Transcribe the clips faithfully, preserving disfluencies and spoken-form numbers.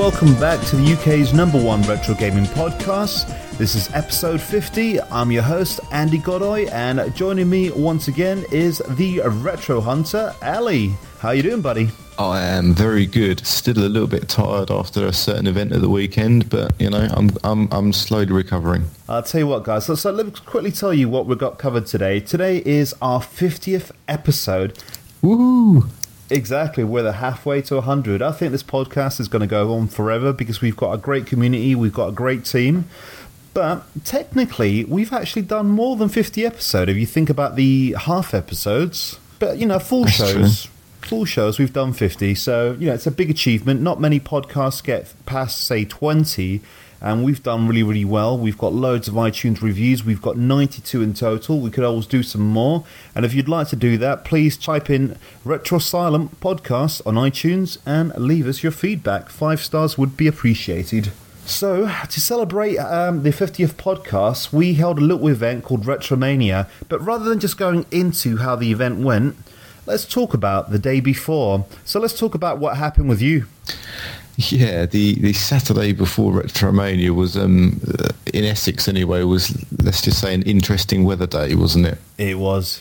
welcome back to the U K's number one retro gaming podcast. This is episode fifty. I'm your host, Andy Godoy, and joining me once again is the Retro Hunter, Ali. How you doing, buddy? I am very good. Still a little bit tired after a certain event at the weekend, but you know, I'm I'm I'm slowly recovering. I'll tell you what, guys. So, so let me quickly tell you what we've got covered today. Today is our fiftieth episode. Woo! Exactly, we're halfway to one hundred. I think this podcast is going to go on forever because we've got a great community, we've got a great team. But technically, we've actually done more than fifty episodes if you think about the half episodes. But, you know, full That's shows, true. full shows, we've done fifty. So, you know, it's a big achievement. Not many podcasts get past, say, twenty. And we've done really, really well. We've got loads of iTunes reviews. We've got ninety-two in total. We could always do some more. And if you'd like to do that, please type in Retro Silent Podcast on iTunes and leave us your feedback. Five stars would be appreciated. So, to celebrate um, the fiftieth podcast, we held a little event called Retromania. But rather than just going into how the event went, let's talk about the day before. So let's talk about what happened with you. Yeah, the, the Saturday before Retromania was, um, uh, in Essex anyway, was, let's just say, an interesting weather day, wasn't it? It was.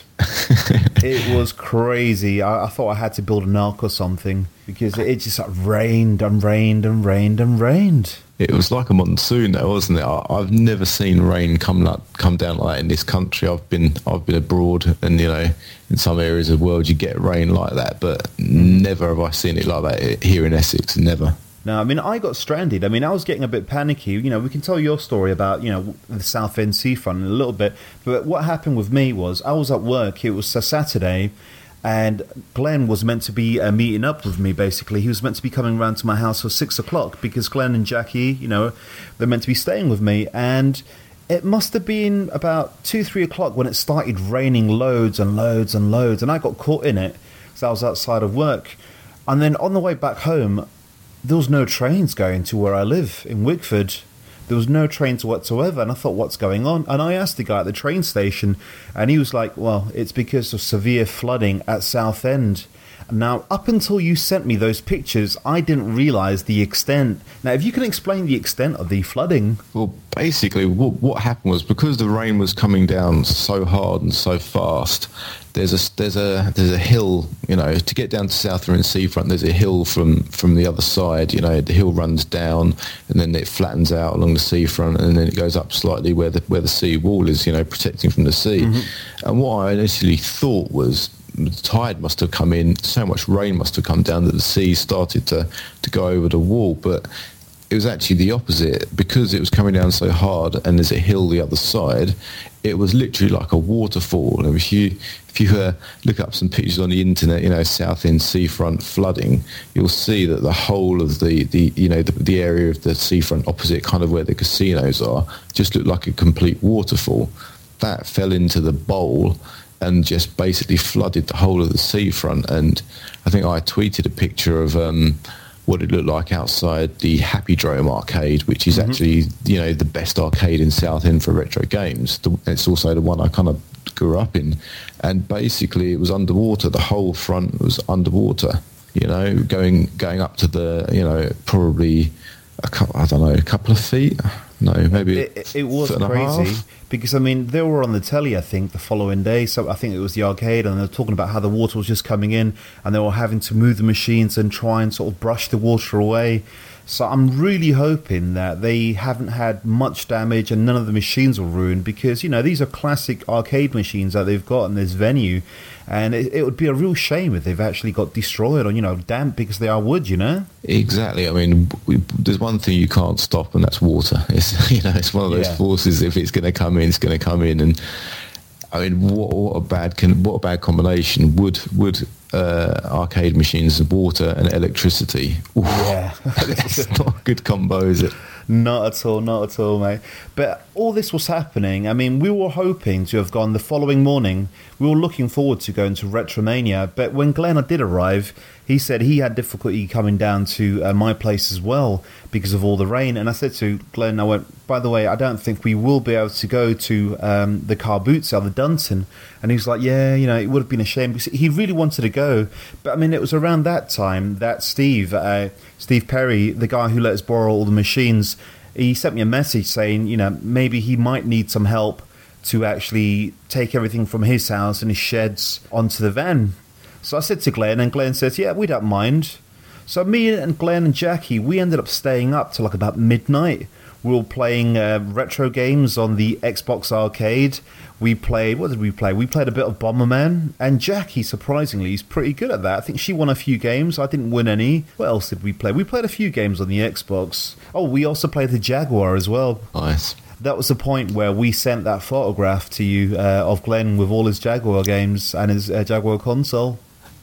It was crazy. I, I thought I had to build an ark or something because it, it just like, rained and rained and rained and rained. It was like a monsoon, though, wasn't it? I, I've never seen rain come like, come down like that in this country. I've been I've been abroad, and you know, in some areas of the world, you get rain like that, but never have I seen it like that here in Essex. Never. No, I mean, I got stranded. I mean, I was getting a bit panicky. You know, we can tell your story about, you know, the Southend seafront in a little bit. But what happened with me was I was at work. It was a Saturday, and Glenn was meant to be uh, meeting up with me, basically. He was meant to be coming around to my house for six o'clock because Glenn and Jackie, you know, they're meant to be staying with me. And it must have been about two, three o'clock when it started raining loads and loads and loads. And I got caught in it because I was outside of work. And then on the way back home, there was no trains going to where I live in Wickford. There was no trains whatsoever, and I thought, what's going on? And I asked the guy at the train station, and he was like, well, it's because of severe flooding at Southend. Now, up until you sent me those pictures, I didn't realise the extent. Now, if you can explain the extent of the flooding. Well, basically, what, what happened was because the rain was coming down so hard and so fast, there's a there's a there's a hill, you know, to get down to Southend seafront. There's a hill from from the other side. You know, the hill runs down and then it flattens out along the seafront, and then it goes up slightly where the where the sea wall is, you know, protecting from the sea. Mm-hmm. And what I initially thought was, the tide must have come in, so much rain must have come down that the sea started to, to go over the wall. But it was actually the opposite. Because it was coming down so hard and there's a hill the other side, it was literally like a waterfall. And if you if you uh, look up some pictures on the internet, you know, Southend seafront flooding, you'll see that the whole of the, the you know, the, the area of the seafront opposite kind of where the casinos are just looked like a complete waterfall. That fell into the bowl and just basically flooded the whole of the seafront. And I think I tweeted a picture of um, what it looked like outside the Happydrome arcade, which is mm-hmm. actually, you know, the best arcade in Southend for retro games. The, it's also the one I kind of grew up in. And basically it was underwater. The whole front was underwater, you know, going going up to the, you know, probably, a couple, I don't know, a couple of feet. No, maybe it, it was crazy because I mean they were on the telly I think the following day, so I think it was the arcade, and they were talking about how the water was just coming in and they were having to move the machines and try and sort of brush the water away. So I'm really hoping that they haven't had much damage and none of the machines were ruined, because you know these are classic arcade machines that they've got in this venue, and it, it would be a real shame if they've actually got destroyed or, you know, damp because they are wood, you know. Exactly. I mean, we, there's one thing you can't stop, and that's water. It's, you know, it's one of those yeah. forces. If it's going to come in, it's going to come in. And I mean, what, what a bad con- what a bad combination. Wood, wood. Uh, arcade machines, water and electricity. Oof. Yeah. It's not a good combo, is it? Not at all, not at all, mate. But all this was happening. I mean, we were hoping to have gone the following morning. We were looking forward to going to Retromania, but when Glenn did arrive, he said he had difficulty coming down to uh, my place as well because of all the rain. And I said to Glenn, I went, by the way, I don't think we will be able to go to um, the car boot sale, the Dunton. And he was like, yeah, you know, it would have been a shame because he really wanted to go. But I mean, it was around that time that Steve, uh, Steve Perry, the guy who let us borrow all the machines, he sent me a message saying, you know, maybe he might need some help to actually take everything from his house and his sheds onto the van. So I said to Glenn, and Glenn says, yeah, we don't mind. So me and Glenn and Jackie, we ended up staying up till like about midnight. We were playing uh, retro games on the Xbox Arcade. We played, what did we play? We played a bit of Bomberman. And Jackie, surprisingly, is pretty good at that. I think she won a few games. I didn't win any. What else did we play? We played a few games on the Xbox. Oh, we also played the Jaguar as well. Nice. That was the point where we sent that photograph to you uh, of Glenn with all his Jaguar games and his uh, Jaguar console.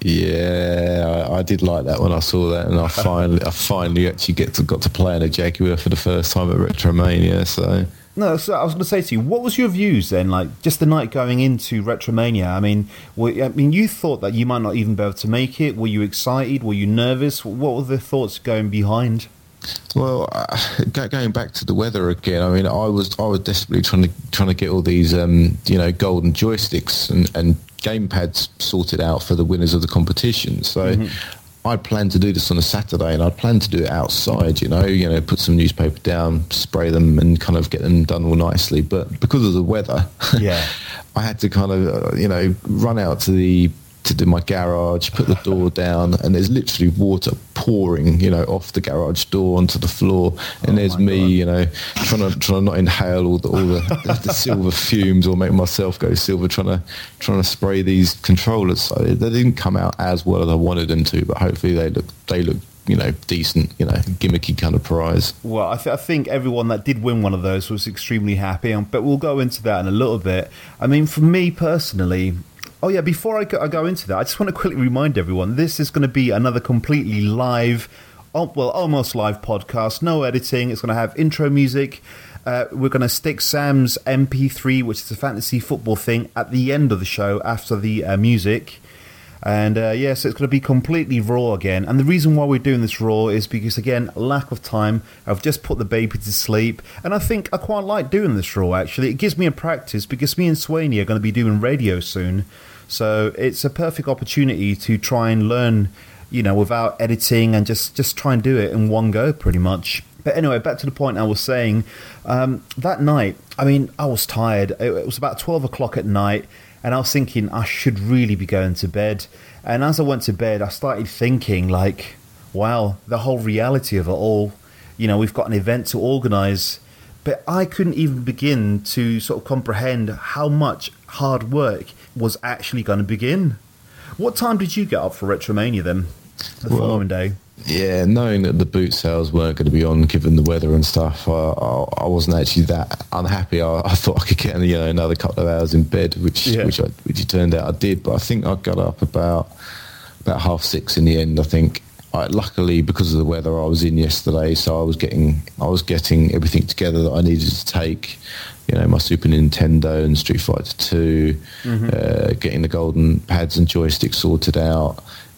Yeah, I, I did like that when I saw that, and I finally, I finally actually get to got to play in a Jaguar for the first time at Retromania. So no, so I was going to say to you, what was your views then? Like just the night going into Retromania. I mean, were, I mean, you thought that you might not even be able to make it. Were you excited? Were you nervous? What were the thoughts going behind? Well, uh, going back to the weather again, I mean, I was I was desperately trying to trying to get all these um, you know golden joysticks and, and gamepads sorted out for the winners of the competition. So mm-hmm. I planned to do this on a Saturday, and I planned to do it outside. You know, you know, put some newspaper down, spray them, and kind of get them done all nicely. But because of the weather, yeah, I had to kind of uh, you know run out to the. to do my garage, put the door down, and there's literally water pouring, you know, off the garage door onto the floor, and oh there's me, God. you know, trying to trying to not inhale all the all the, the silver fumes or make myself go silver, trying to trying to spray these controllers. So they didn't come out as well as I wanted them to, but hopefully they look they look you know decent, you know, gimmicky kind of prize. Well, I, th- I think everyone that did win one of those was extremely happy, but we'll go into that in a little bit. I mean, for me personally. Oh, yeah, before I go, I go into that, I just want to quickly remind everyone, this is going to be another completely live, oh, well, almost live podcast, no editing. It's going to have intro music. Uh, we're going to stick Sam's M P three, which is a fantasy football thing, at the end of the show after the uh, music. And, uh, yes, yeah, so it's going to be completely raw again. And the reason why we're doing this raw is because, again, lack of time. I've just put the baby to sleep. And I think I quite like doing this raw, actually. It gives me a practice because me and Swaney are going to be doing radio soon. So it's a perfect opportunity to try and learn, you know, without editing and just, just try and do it in one go, pretty much. But anyway, back to the point I was saying. Um, that night, I mean, I was tired. It, it was about twelve o'clock at night, and I was thinking I should really be going to bed. And as I went to bed, I started thinking, like, wow, the whole reality of it all. You know, we've got an event to organise. But I couldn't even begin to sort of comprehend how much hard work was actually going to begin. What time did you get up for Retromania then, the well, following day? Yeah, knowing that the boot sales weren't going to be on, given the weather and stuff, I, I, I wasn't actually that unhappy. I, I thought I could get you know another couple of hours in bed, which yeah. which I, which it turned out I did. But I think I got up about about half six in the end. I think. I, luckily, because of the weather, I was in yesterday, so I was getting I was getting everything together that I needed to take. You know, my Super Nintendo and Street Fighter two, mm-hmm. uh, getting the golden pads and joysticks sorted out.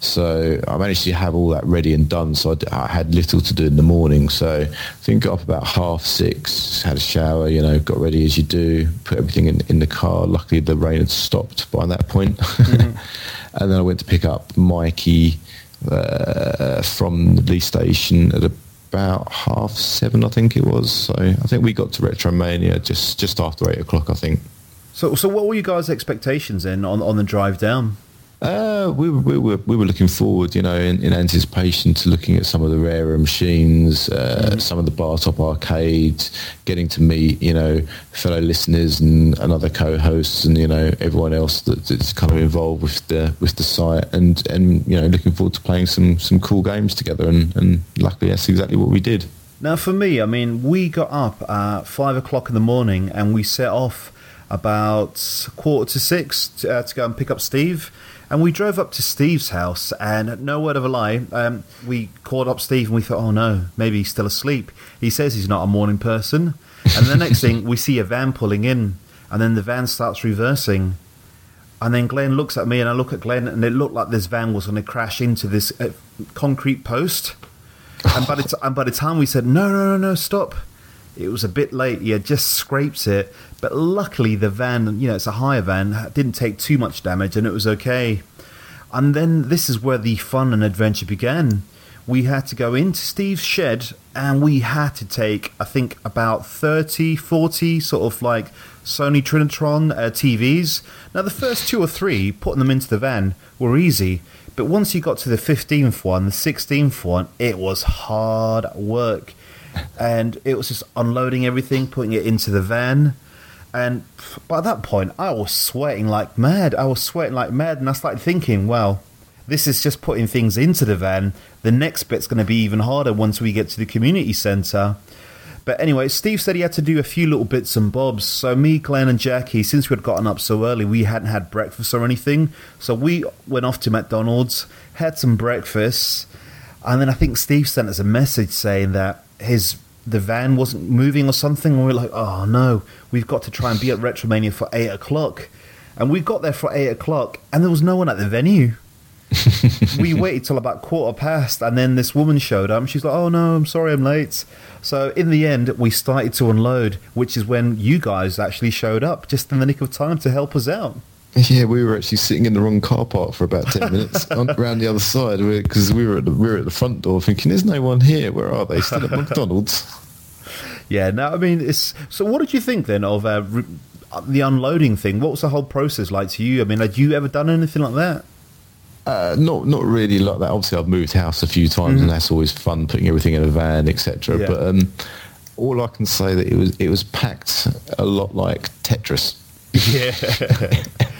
So I managed to have all that ready and done. So I, d- I had little to do in the morning. So I think got up about half six, had a shower, you know, got ready as you do, put everything in, in the car. Luckily, the rain had stopped by that point. Mm-hmm. And then I went to pick up Mikey uh, from the police station at about half seven, I think it was. So I think we got to Retromania just, just after eight o'clock, I think. So, so what were you guys' expectations then on, on the drive down? Uh, we, were, we were we were looking forward, you know, in, in anticipation to looking at some of the rarer machines, uh, mm. some of the bar top arcades, getting to meet, you know, fellow listeners and, and other co-hosts, and you know everyone else that, that's kind of involved with the with the site, and, and you know looking forward to playing some, some cool games together, and, and luckily that's exactly what we did. Now for me, I mean, we got up at five o'clock in the morning and we set off about quarter to six to, uh, to go and pick up Steve. And we drove up to Steve's house, and no word of a lie, um, we called up Steve and we thought, oh no, maybe he's still asleep. He says he's not a morning person. And the next thing, we see a van pulling in, and then the van starts reversing. And then Glenn looks at me, and I look at Glenn, and it looked like this van was going to crash into this uh, concrete post. And by, the t- and by the time we said, no, no, no, no, stop, it was a bit late. He had just scraped it. But luckily, the van, you know, it's a hire van, didn't take too much damage, and it was okay. And then this is where the fun and adventure began. We had to go into Steve's shed, and we had to take, I think, about thirty, forty sort of like Sony Trinitron uh, T Vs. Now, the first two or three, putting them into the van, were easy. But once you got to the fifteenth one, the sixteenth one, it was hard work. And it was just unloading everything, putting it into the van. And by that point, I was sweating like mad. I was sweating like mad, and I started thinking, well, this is just putting things into the van. The next bit's going to be even harder once we get to the community centre. But anyway, Steve said he had to do a few little bits and bobs. So me, Glenn and Jackie, since we had gotten up so early, we hadn't had breakfast or anything. So we went off to McDonald's, had some breakfast, and then I think Steve sent us a message saying that his the van wasn't moving or something. And we were like, oh no, we've got to try and be at Retromania for eight o'clock. And we got there for eight o'clock, and there was no one at the venue. We waited till about quarter past, and then this woman showed up. She's like, oh no, I'm sorry I'm late. So in the end, we started to unload, which is when you guys actually showed up just in the nick of time to help us out. Yeah, we were actually sitting in the wrong car park for about ten minutes on, around the other side, because we were at the, we were at the front door thinking, there's no one here, where are they? Still at McDonald's. Yeah, no, I mean, it's so what did you think then of uh, re- the unloading thing? What was the whole process like to you? I mean, had you ever done anything like that? Uh, not not really like that. Obviously, I've moved house a few times, mm. and that's always fun, putting everything in a van, et cetera. Yeah. But um, all I can say that it was it was packed a lot like Tetris. Yeah.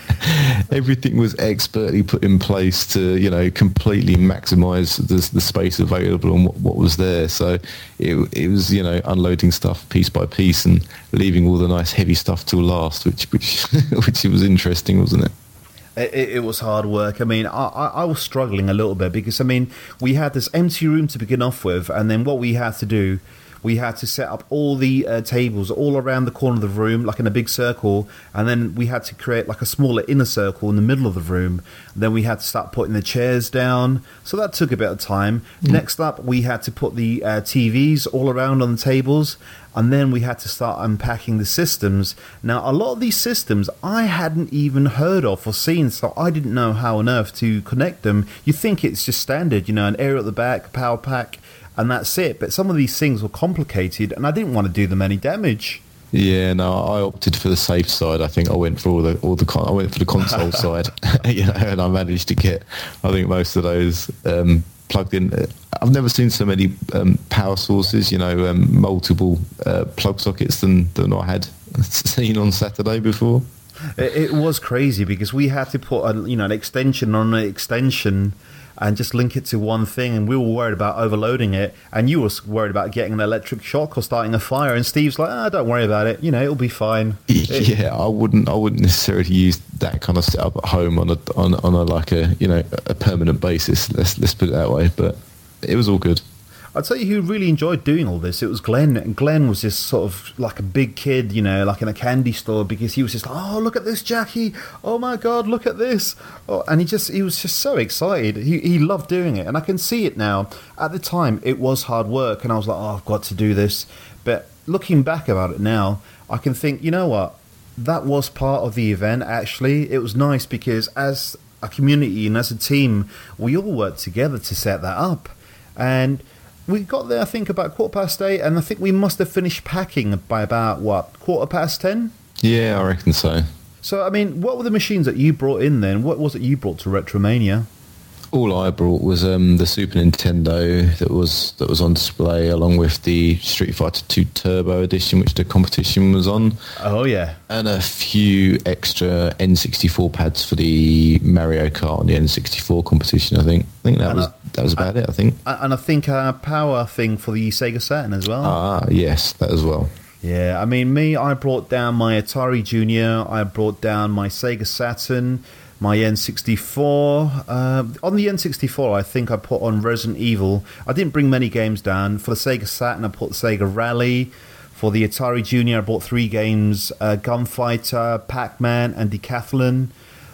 Everything was expertly put in place to, you know, completely maximise the, the space available and what, what was there. So it it was, you know, unloading stuff piece by piece and leaving all the nice heavy stuff till last, which which which it was interesting, wasn't it? It, it was hard work. I mean, I, I was struggling a little bit because, I mean, we had this empty room to begin off with, and then what we had to do, we had to set up all the uh, tables all around the corner of the room, like in a big circle, and then we had to create like a smaller inner circle in the middle of the room. And then we had to start putting the chairs down, so that took a bit of time. Mm. Next up, we had to put the uh, T Vs all around on the tables, and then we had to start unpacking the systems. Now, a lot of these systems I hadn't even heard of or seen, so I didn't know how on earth to connect them. You think it's just standard, you know, an aerial at the back, power pack, and that's it. But some of these things were complicated, and I didn't want to do them any damage. Yeah, no, I opted for the safe side. I think I went for all the all the con- I went for the console side, you know, and I managed to get, I think, most of those um, plugged in. I've never seen so many um, power sources, you know, um, multiple uh, plug sockets than than I had seen on Saturday before. It, it was crazy because we had to put a, you know, an extension on an extension and just link it to one thing, and we were worried about overloading it, and you were worried about getting an electric shock or starting a fire, and Steve's like, ah, don't worry about it, you know, it'll be fine. Yeah, I wouldn't I wouldn't necessarily use that kind of setup at home on a on, on a like a, you know, a permanent basis, let's let's put it that way, but it was all good. I'll tell you who really enjoyed doing all this. It was Glenn. And Glenn was just sort of like a big kid, you know, like in a candy store, because he was just like, oh, look at this, Jackie. Oh, my God, look at this. Oh, and he just he was just so excited. He, he loved doing it. And I can see it now. At the time, it was hard work. And I was like, oh, I've got to do this. But looking back about it now, I can think, you know what? That was part of the event, actually. It was nice because as a community and as a team, we all worked together to set that up. And we got there, I think, about quarter past eight, and I think we must have finished packing by about, what, quarter past ten? Yeah, I reckon so. So, I mean, what were the machines that you brought in then? What was it you brought to Retromania? All I brought was um, the Super Nintendo that was that was on display, along with the Street Fighter two Turbo Edition, which the competition was on. Oh, yeah. And a few extra N sixty-four pads for the Mario Kart and the N sixty-four competition, I think. I think that and was I, that was about I, it, I think. And I think a power thing for the Sega Saturn as well. Ah, yes, that as well. Yeah, I mean, me, I brought down my Atari Junior, I brought down my Sega Saturn, my N sixty-four. Uh, on the N sixty-four, I think I put on Resident Evil. I didn't bring many games down. For the Sega Saturn, I put Sega Rally. For the Atari Junior, I bought three games, uh, Gunfighter, Pac-Man, and Decathlon.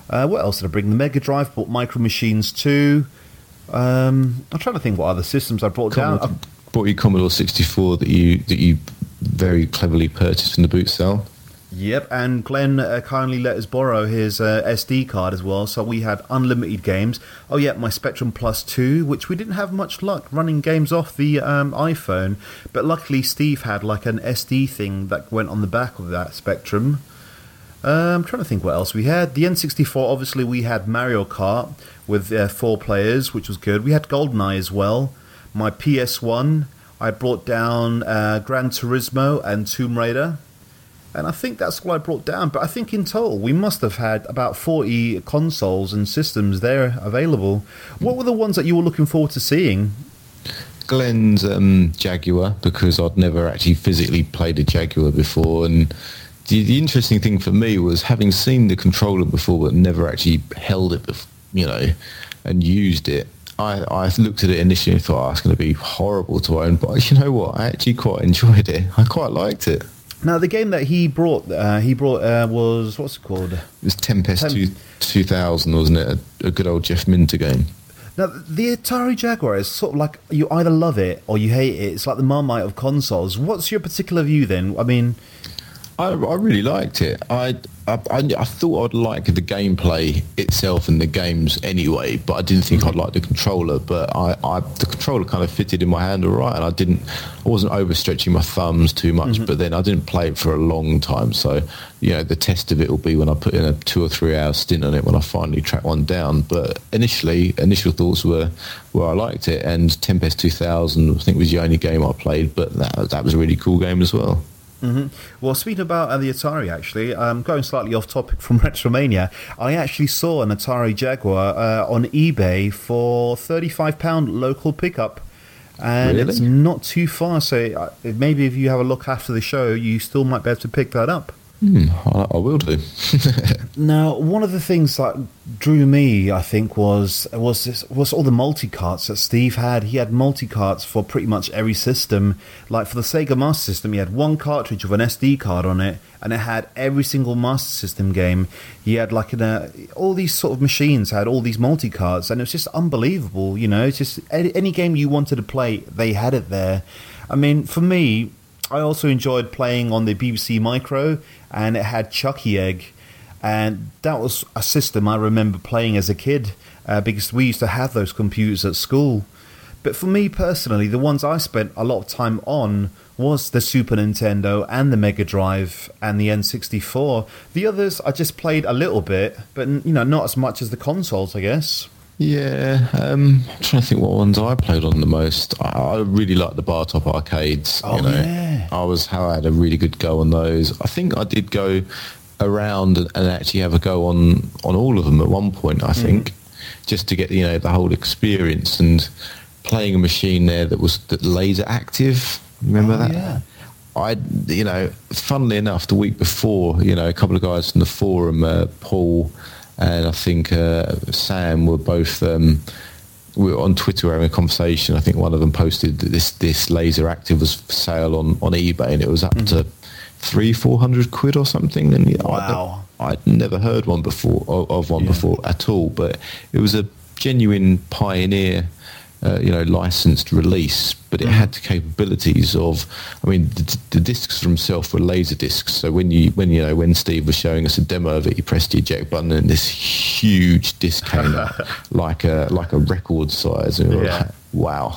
Uh, what else did I bring? The Mega Drive, bought Micro Machines two. Um, I'm trying to think what other systems I brought Commodore, down. bought you Commodore sixty-four that you that you very cleverly purchased in the boot sale. Yep, and Glenn uh, kindly let us borrow his uh, S D card as well, so we had unlimited games. Oh yeah, my Spectrum Plus two, which we didn't have much luck running games off the um, iPhone, but luckily Steve had like an S D thing that went on the back of that Spectrum. Uh, I'm trying to think what else we had. The N sixty-four, obviously we had Mario Kart with uh, four players, which was good. We had GoldenEye as well. My P S one, I brought down uh, Gran Turismo and Tomb Raider. And I think that's what I brought down. But I think in total, we must have had about forty consoles and systems there available. What were the ones that you were looking forward to seeing? Glenn's um, Jaguar, because I'd never actually physically played a Jaguar before. And the, the interesting thing for me was having seen the controller before but never actually held it, bef- you know, and used it. I, I looked at it initially and thought, oh, it's going to be horrible to own. But you know what? I actually quite enjoyed it. I quite liked it. Now, the game that he brought, uh, he brought uh, was, what's it called? It was Tempest Tem- two, two thousand, wasn't it? A, a good old Jeff Minter game. Now, the Atari Jaguar is sort of like, you either love it or you hate it. It's like the Marmite of consoles. What's your particular view then? I mean... I, I really liked it. I, I I thought I'd like the gameplay itself and the games anyway, but I didn't think mm-hmm. I'd like the controller. But I, I the controller kind of fitted in my hand all right, and I didn't I wasn't overstretching my thumbs too much. Mm-hmm. But then I didn't play it for a long time, so you know the test of it will be when I put in a two or three hour stint on it when I finally track one down. But initially, initial thoughts were were I liked it, and Tempest two thousand I think was the only game I played, but that that was a really cool game as well. Mm-hmm. Well, speaking about uh, the Atari, actually, um, going slightly off topic from Retromania, I actually saw an Atari Jaguar uh, on eBay for thirty-five pounds local pickup. And really? It's not too far, so uh, maybe if you have a look after the show, you still might be able to pick that up. Hmm, I, I will do. Now, one of the things that drew me, I think, was was this, was all the multi-carts that Steve had. He had multi-carts for pretty much every system. Like for the Sega Master System, he had one cartridge with an S D card on it, and it had every single Master System game. He had like an, uh, all these sort of machines had all these multi-carts, and it was just unbelievable. You know, it's just any, any game you wanted to play, they had it there. I mean, for me, I also enjoyed playing on the B B C Micro, and it had Chucky Egg, and that was a system I remember playing as a kid uh, because we used to have those computers at school. But for me personally, the ones I spent a lot of time on was the Super Nintendo and the Mega Drive and the N sixty-four. The others I just played a little bit, but you know, not as much as the consoles, I guess. Yeah, um, I'm trying to think what ones I played on the most. I, I really liked the bar top arcades. Oh, you know. yeah. I was how I had a really good go on those. I think I did go around and, and actually have a go on, on all of them at one point, I think, mm. just to get, you know, the whole experience and playing a machine there that was that laser active. Remember oh, that? Yeah. I, you know, funnily enough, the week before, you know, a couple of guys from the forum, uh, Paul and I think uh, Sam were both um, we were on Twitter having a conversation. I think one of them posted that this this laser active was for sale on, on eBay, and it was up mm-hmm. to three four hundred quid or something. And wow, I'd, I'd never heard one before of, of one yeah. before at all. But it was a genuine pioneer. Uh, you know, licensed release, but it had the capabilities of. I mean, the, the discs themselves were laser discs. So when you, when you know, when Steve was showing us a demo of it, he pressed the eject button, and this huge disc came out, like a like a record size. And we were yeah. like, wow.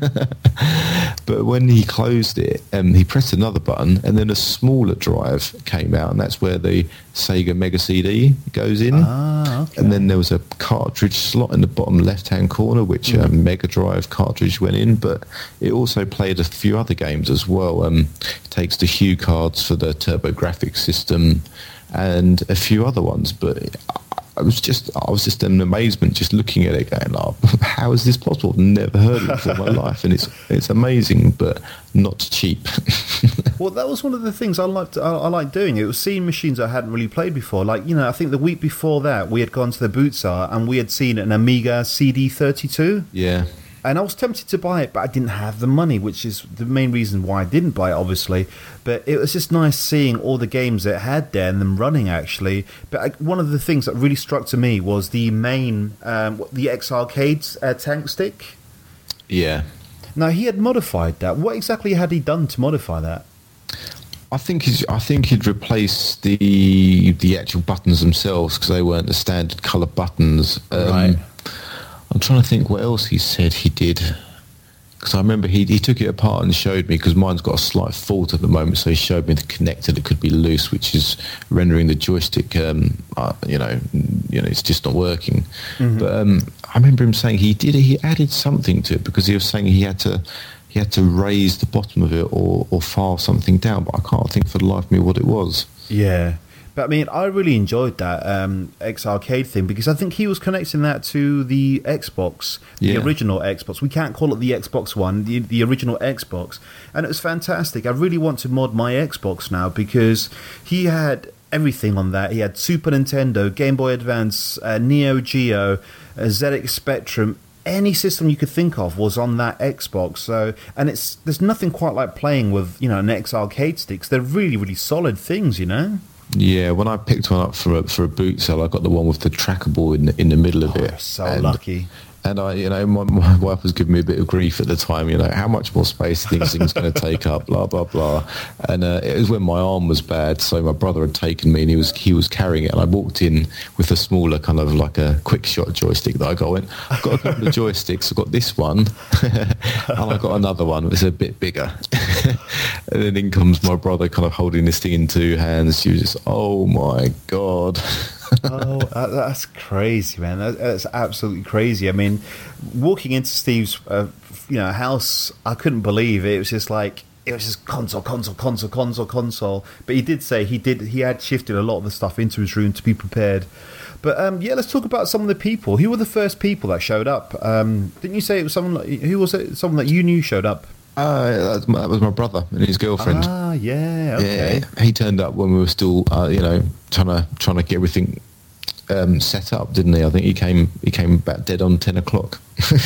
But when he closed it, um, he pressed another button, and then a smaller drive came out, and that's where the Sega Mega C D goes in. Ah, okay. And then there was a cartridge slot in the bottom left-hand corner, which mm. a Mega Drive cartridge went in, but it also played a few other games as well. Um, it takes the Hue cards for the TurboGrafx system and a few other ones, but I was just I was just in amazement just looking at it going, oh, how is this possible? I've never heard of it before in my life, and it's it's amazing, but not cheap. Well, that was one of the things I liked. I, I liked doing. It was seeing machines I hadn't really played before. Like, you know, I think the week before that we had gone to the boot sale and we had seen an Amiga C D thirty-two. Yeah. And I was tempted to buy it, but I didn't have the money, which is the main reason why I didn't buy it, obviously. But it was just nice seeing all the games it had there and them running, actually. But I, one of the things that really struck to me was the main, um, the X Arcades uh, tank stick. Yeah. Now, he had modified that. What exactly had he done to modify that? I think he's, I think he'd replace the the actual buttons themselves because they weren't the standard colour buttons. Um, Right. I'm trying to think what else he said he did. Because I remember he he took it apart and showed me, because mine's got a slight fault at the moment, so he showed me the connector that could be loose, which is rendering the joystick, um, uh, you know, you know, it's just not working. Mm-hmm. But um, I remember him saying he did he added something to it, because he was saying he had to he had to raise the bottom of it or or file something down, but I can't think for the life of me what it was. Yeah. But I mean, I really enjoyed that um, X Arcade thing, because I think he was connecting that to the Xbox, the Yeah. original Xbox. We can't call it the Xbox One, the, the original Xbox. And it was fantastic. I really want to mod my Xbox now, because he had everything on that. He had Super Nintendo, Game Boy Advance, uh, Neo Geo, uh, Z X Spectrum. Any system you could think of was on that Xbox. So, and it's there's nothing quite like playing with, you know, an X Arcade sticks. They're really, really solid things, you know. Yeah, when I picked one up for a, for a boot sale, I got the one with the trackable in the, in the middle of Oh, it. so and, lucky. And I, you know, my, my wife was giving me a bit of grief at the time. You know, how much more space are these things going to take up? Blah blah blah. And uh, it was when my arm was bad, so my brother had taken me, and he was he was carrying it. And I walked in with a smaller kind of like a quick shot joystick that I got. I went, I've got a couple of joysticks. I've got this one, and I got another one. It's a bit bigger. And then in comes my brother, kind of holding this thing in two hands. She was just, oh my god. Oh, that, that's crazy, man. That, that's absolutely crazy. I mean, walking into Steve's, uh, you know, house, I couldn't believe it. It was just like, it was just console, console, console, console, console. But he did say he did, he had shifted a lot of the stuff into his room to be prepared. But um, yeah, let's talk about some of the people. Who were the first people that showed up? Um, didn't you say it was someone? Like, who was it? Someone that you knew showed up? Uh, that was my, that was my brother and his girlfriend. Ah, yeah, okay. Yeah, he turned up when we were still, uh, you know, trying to trying to get everything um, set up, didn't he? I think he came he came about dead on ten o'clock.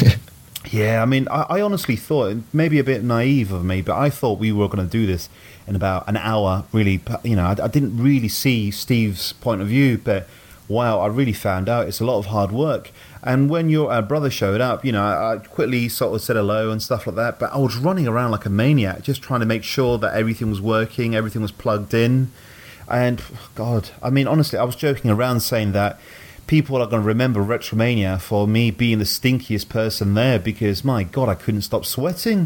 Yeah, I mean, I, I honestly thought, maybe a bit naive of me, but I thought we were going to do this in about an hour. Really, you know, I, I didn't really see Steve's point of view, but wow, I really found out it's a lot of hard work. And when your uh, brother showed up, you know, I, I quickly sort of said hello and stuff like that, but I was running around like a maniac, just trying to make sure that everything was working, everything was plugged in. And, God, I mean, honestly, I was joking around saying that people are going to remember Retromania for me being the stinkiest person there, because, my God, I couldn't stop sweating.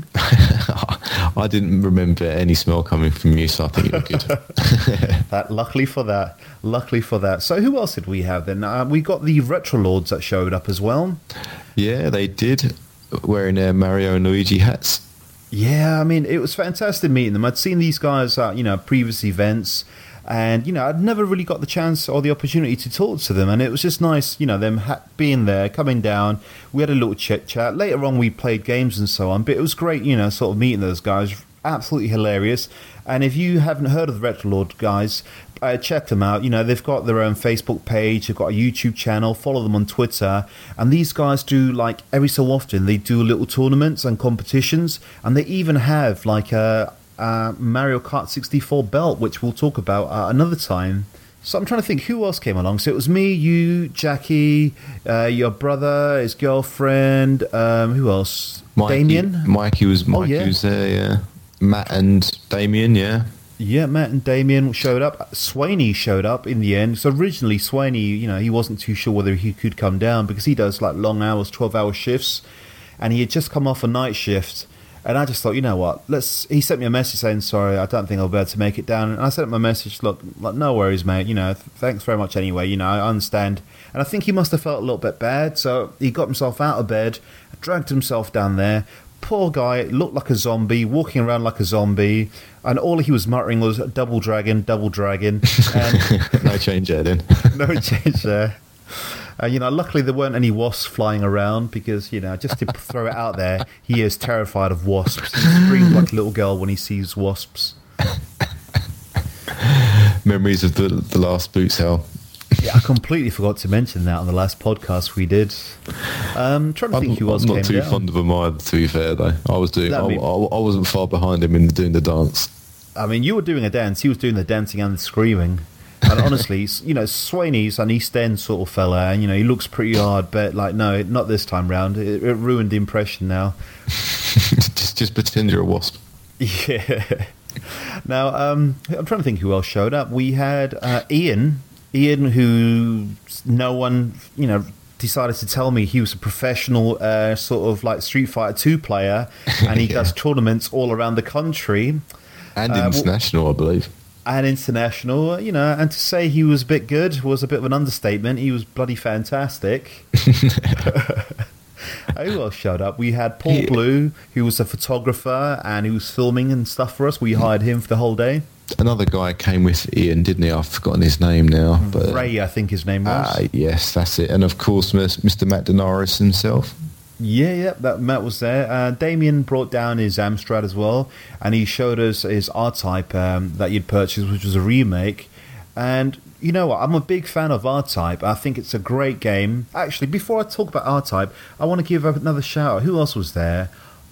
I didn't remember any smell coming from you, so I think it was good. that, luckily for that. Luckily for that. So who else did we have then? Uh, we got the Retro Lords that showed up as well. Yeah, they did, wearing their Mario and Luigi hats. Yeah, I mean, it was fantastic meeting them. I'd seen these guys at, you know, previous events, and, you know, I'd never really got the chance or the opportunity to talk to them, and it was just nice, you know, them ha- being there, coming down. We had a little chit-chat. Later on, we played games and so on, but it was great, you know, sort of meeting those guys. Absolutely hilarious. And if you haven't heard of the Retro Lord guys, uh, check them out. You know, they've got their own Facebook page, they've got a YouTube channel, follow them on Twitter, and these guys do, like, every so often, they do little tournaments and competitions, and they even have, like, a, a Mario Kart sixty-four belt, which we'll talk about uh, another time. So I'm trying to think who else came along. So it was me, you, Jackie, uh, your brother, his girlfriend, um, who else? Mikey, Damien? Mikey was, Mikey oh, yeah. was there, yeah. Matt and Damien, yeah. Yeah, Matt and Damien showed up. Swaney showed up in the end. So originally, Swaney, you know, he wasn't too sure whether he could come down because he does like long hours, twelve-hour shifts, and he had just come off a night shift. And I just thought, you know what? Let's. He sent me a message saying, "Sorry, I don't think I'll be able to make it down." And I sent him a message, "Look, like, no worries, mate. You know, th- thanks very much anyway. You know, I understand." And I think he must have felt a little bit bad, so he got himself out of bed, dragged himself down there. Poor guy, looked like a zombie, walking around like a zombie, and all he was muttering was "double dragon, double dragon." And no change there, then. no change there. Uh, you know, luckily there weren't any wasps flying around because, you know, just to throw it out there, he is terrified of wasps. He screams like a little girl when he sees wasps. Memories of the the last boot sale. Yeah, I completely forgot to mention that on the last podcast we did. Um, trying to I'm, think who else I'm not came too down. fond of him either, to be fair, though. I was doing, I, That'd be- I, I wasn't far behind him in doing the dance. I mean, you were doing a dance. He was doing the dancing and the screaming. And honestly, s- you know, Swaney's an East End sort of fella, and you know, he looks pretty hard. But like, no, not this time round. It, it ruined the impression now. just, just pretend you're a wasp. Yeah. Now, um, I'm trying to think who else showed up. We had uh, Ian. Ian, who no one, you know, decided to tell me he was a professional uh, sort of like Street Fighter two player, and he Yeah. does tournaments all around the country. And Uh, well- international, I believe. And international, you know, and to say he was a bit good was a bit of an understatement. He was bloody fantastic. Who else showed up? We had Paul He- Blue, who was a photographer and he was filming and stuff for us. We hired him for the whole day. Another guy came with Ian, didn't he? I've forgotten his name now. But, Ray, I think his name was. Ah, yes, that's it. And of course, Mister Matt Denaris himself. Yeah, yeah, that Matt was there. Uh, Damien brought down his Amstrad as well, and he showed us his R-Type um, that you'd purchased, which was a remake. And you know what? I'm a big fan of R-Type. I think it's a great game. Actually, before I talk about R-Type, I want to give another shout out. Who else was there?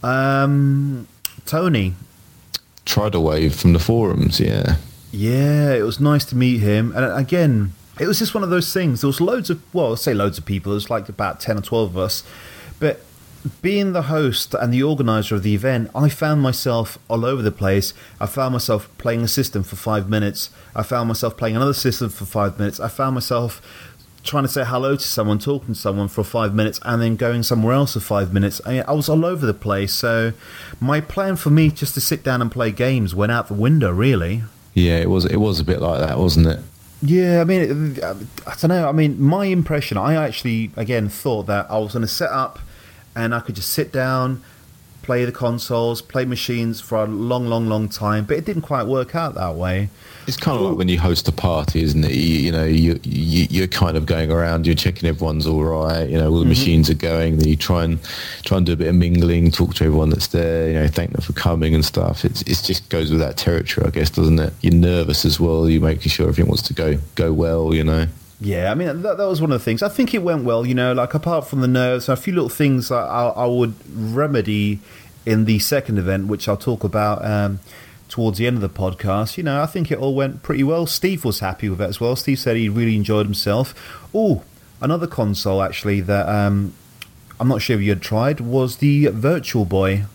Um, Tony. Tridawave from the forums, yeah. Yeah, it was nice to meet him. And again, it was just one of those things. There was loads of, well, I'll say loads of people. There was like about ten or twelve of us. But being the host and the organizer of the event, I found myself all over the place. I found myself playing a system for five minutes. I found myself playing another system for five minutes. I found myself trying to say hello to someone, talking to someone for five minutes, and then going somewhere else for five minutes. I, I was all over the place. So my plan for me just to sit down and play games went out the window, really. Yeah, it was. It was a bit like that, wasn't it? Yeah, I mean, I don't know. I mean, my impression, I actually, again, thought that I was going to set up and I could just sit down, play the consoles, play machines for a long, long, long time. But it didn't quite work out that way. It's kind of like when you host a party, isn't it? You, you know, you, you you're kind of going around, you're checking everyone's all right, you know, all the mm-hmm. machines are going. Then you try and try and do a bit of mingling, talk to everyone that's there, you know, thank them for coming and stuff. It's it just goes with that territory, I guess, doesn't it? You're nervous as well. You're making sure everything wants to go go well, you know. Yeah, I mean, that, that was one of the things. I think it went well, you know, like apart from the nerves, a few little things I, I, I would remedy in the second event, which I'll talk about um, towards the end of the podcast. You know, I think it all went pretty well. Steve was happy with it as well. Steve said he really enjoyed himself. Oh, another console, actually, that um, I'm not sure if you had tried, was the Virtual Boy.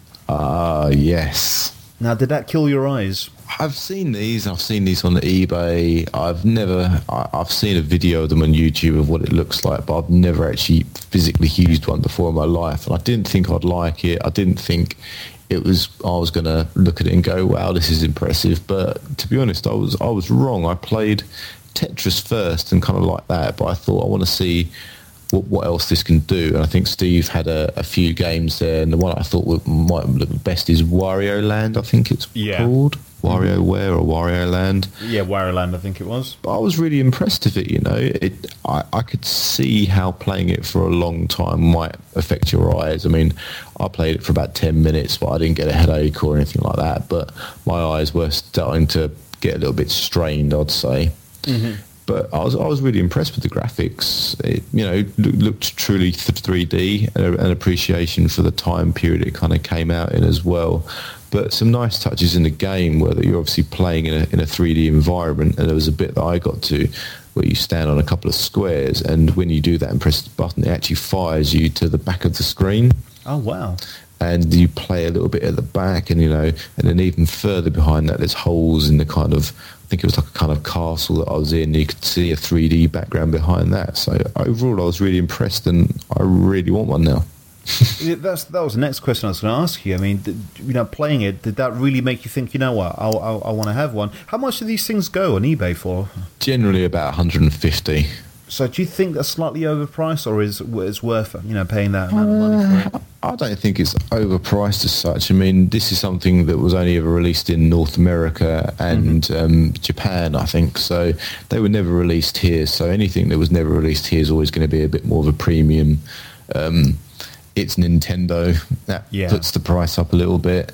Ah, uh, yes. Now, did that kill your eyes? I've seen these. I've seen these on eBay. I've never. I, I've seen a video of them on YouTube of what it looks like, but I've never actually physically used one before in my life. And I didn't think I'd like it. I didn't think it was. I was going to look at it and go, "Wow, this is impressive." But to be honest, I was. I was wrong. I played Tetris first and kind of like that, but I thought I want to see what, what else this can do. And I think Steve had a, a few games there, and the one I thought would, might look best is Wario Land. I think it's yeah. called. WarioWare or Wario Land. Yeah, Wario Land, I think it was. But I was really impressed with it, you know. It, I, I could see how playing it for a long time might affect your eyes. I mean, I played it for about ten minutes, but I didn't get a headache or anything like that. But my eyes were starting to get a little bit strained, I'd say. Mm-hmm. But I was I was really impressed with the graphics. It, you know, look, looked truly three D, and an appreciation for the time period it kind of came out in as well. But some nice touches in the game where you're obviously playing in a in a three D environment, and there was a bit that I got to where you stand on a couple of squares, and when you do that and press the button, it actually fires you to the back of the screen. Oh, wow. And you play a little bit at the back, and you know, and then even further behind that, there's holes in the kind of, I think it was like a kind of castle that I was in. You could see a three D background behind that. So overall, I was really impressed, and I really want one now. Yeah, that's that was the next question I was going to ask you. I mean, did, you know, playing it, did that really make you think, you know what, I I, I want to have one? How much do these things go on eBay for? Generally about one hundred fifty. So do you think that's slightly overpriced, or is it's worth, you know, paying that amount of money for it? I don't think it's overpriced as such. I mean, this is something that was only ever released in North America and mm-hmm. um, Japan, I think. So they were never released here. So anything that was never released here is always going to be a bit more of a premium. Um, it's Nintendo. That yeah. puts the price up a little bit.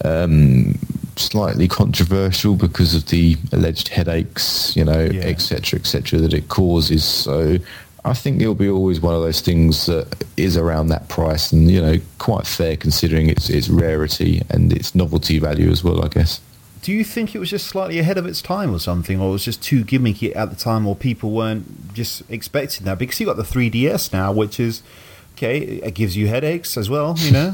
Um, slightly controversial because of the alleged headaches, you know, et cetera, et cetera, that it causes. So I think it'll be always one of those things that is around that price, and you know, quite fair considering its its rarity and its novelty value as well, I guess. Do you think it was just slightly ahead of its time or something, or it was just too gimmicky at the time, or people weren't just expecting that? Because you got the three D S now, which is okay. It gives you headaches as well, you know.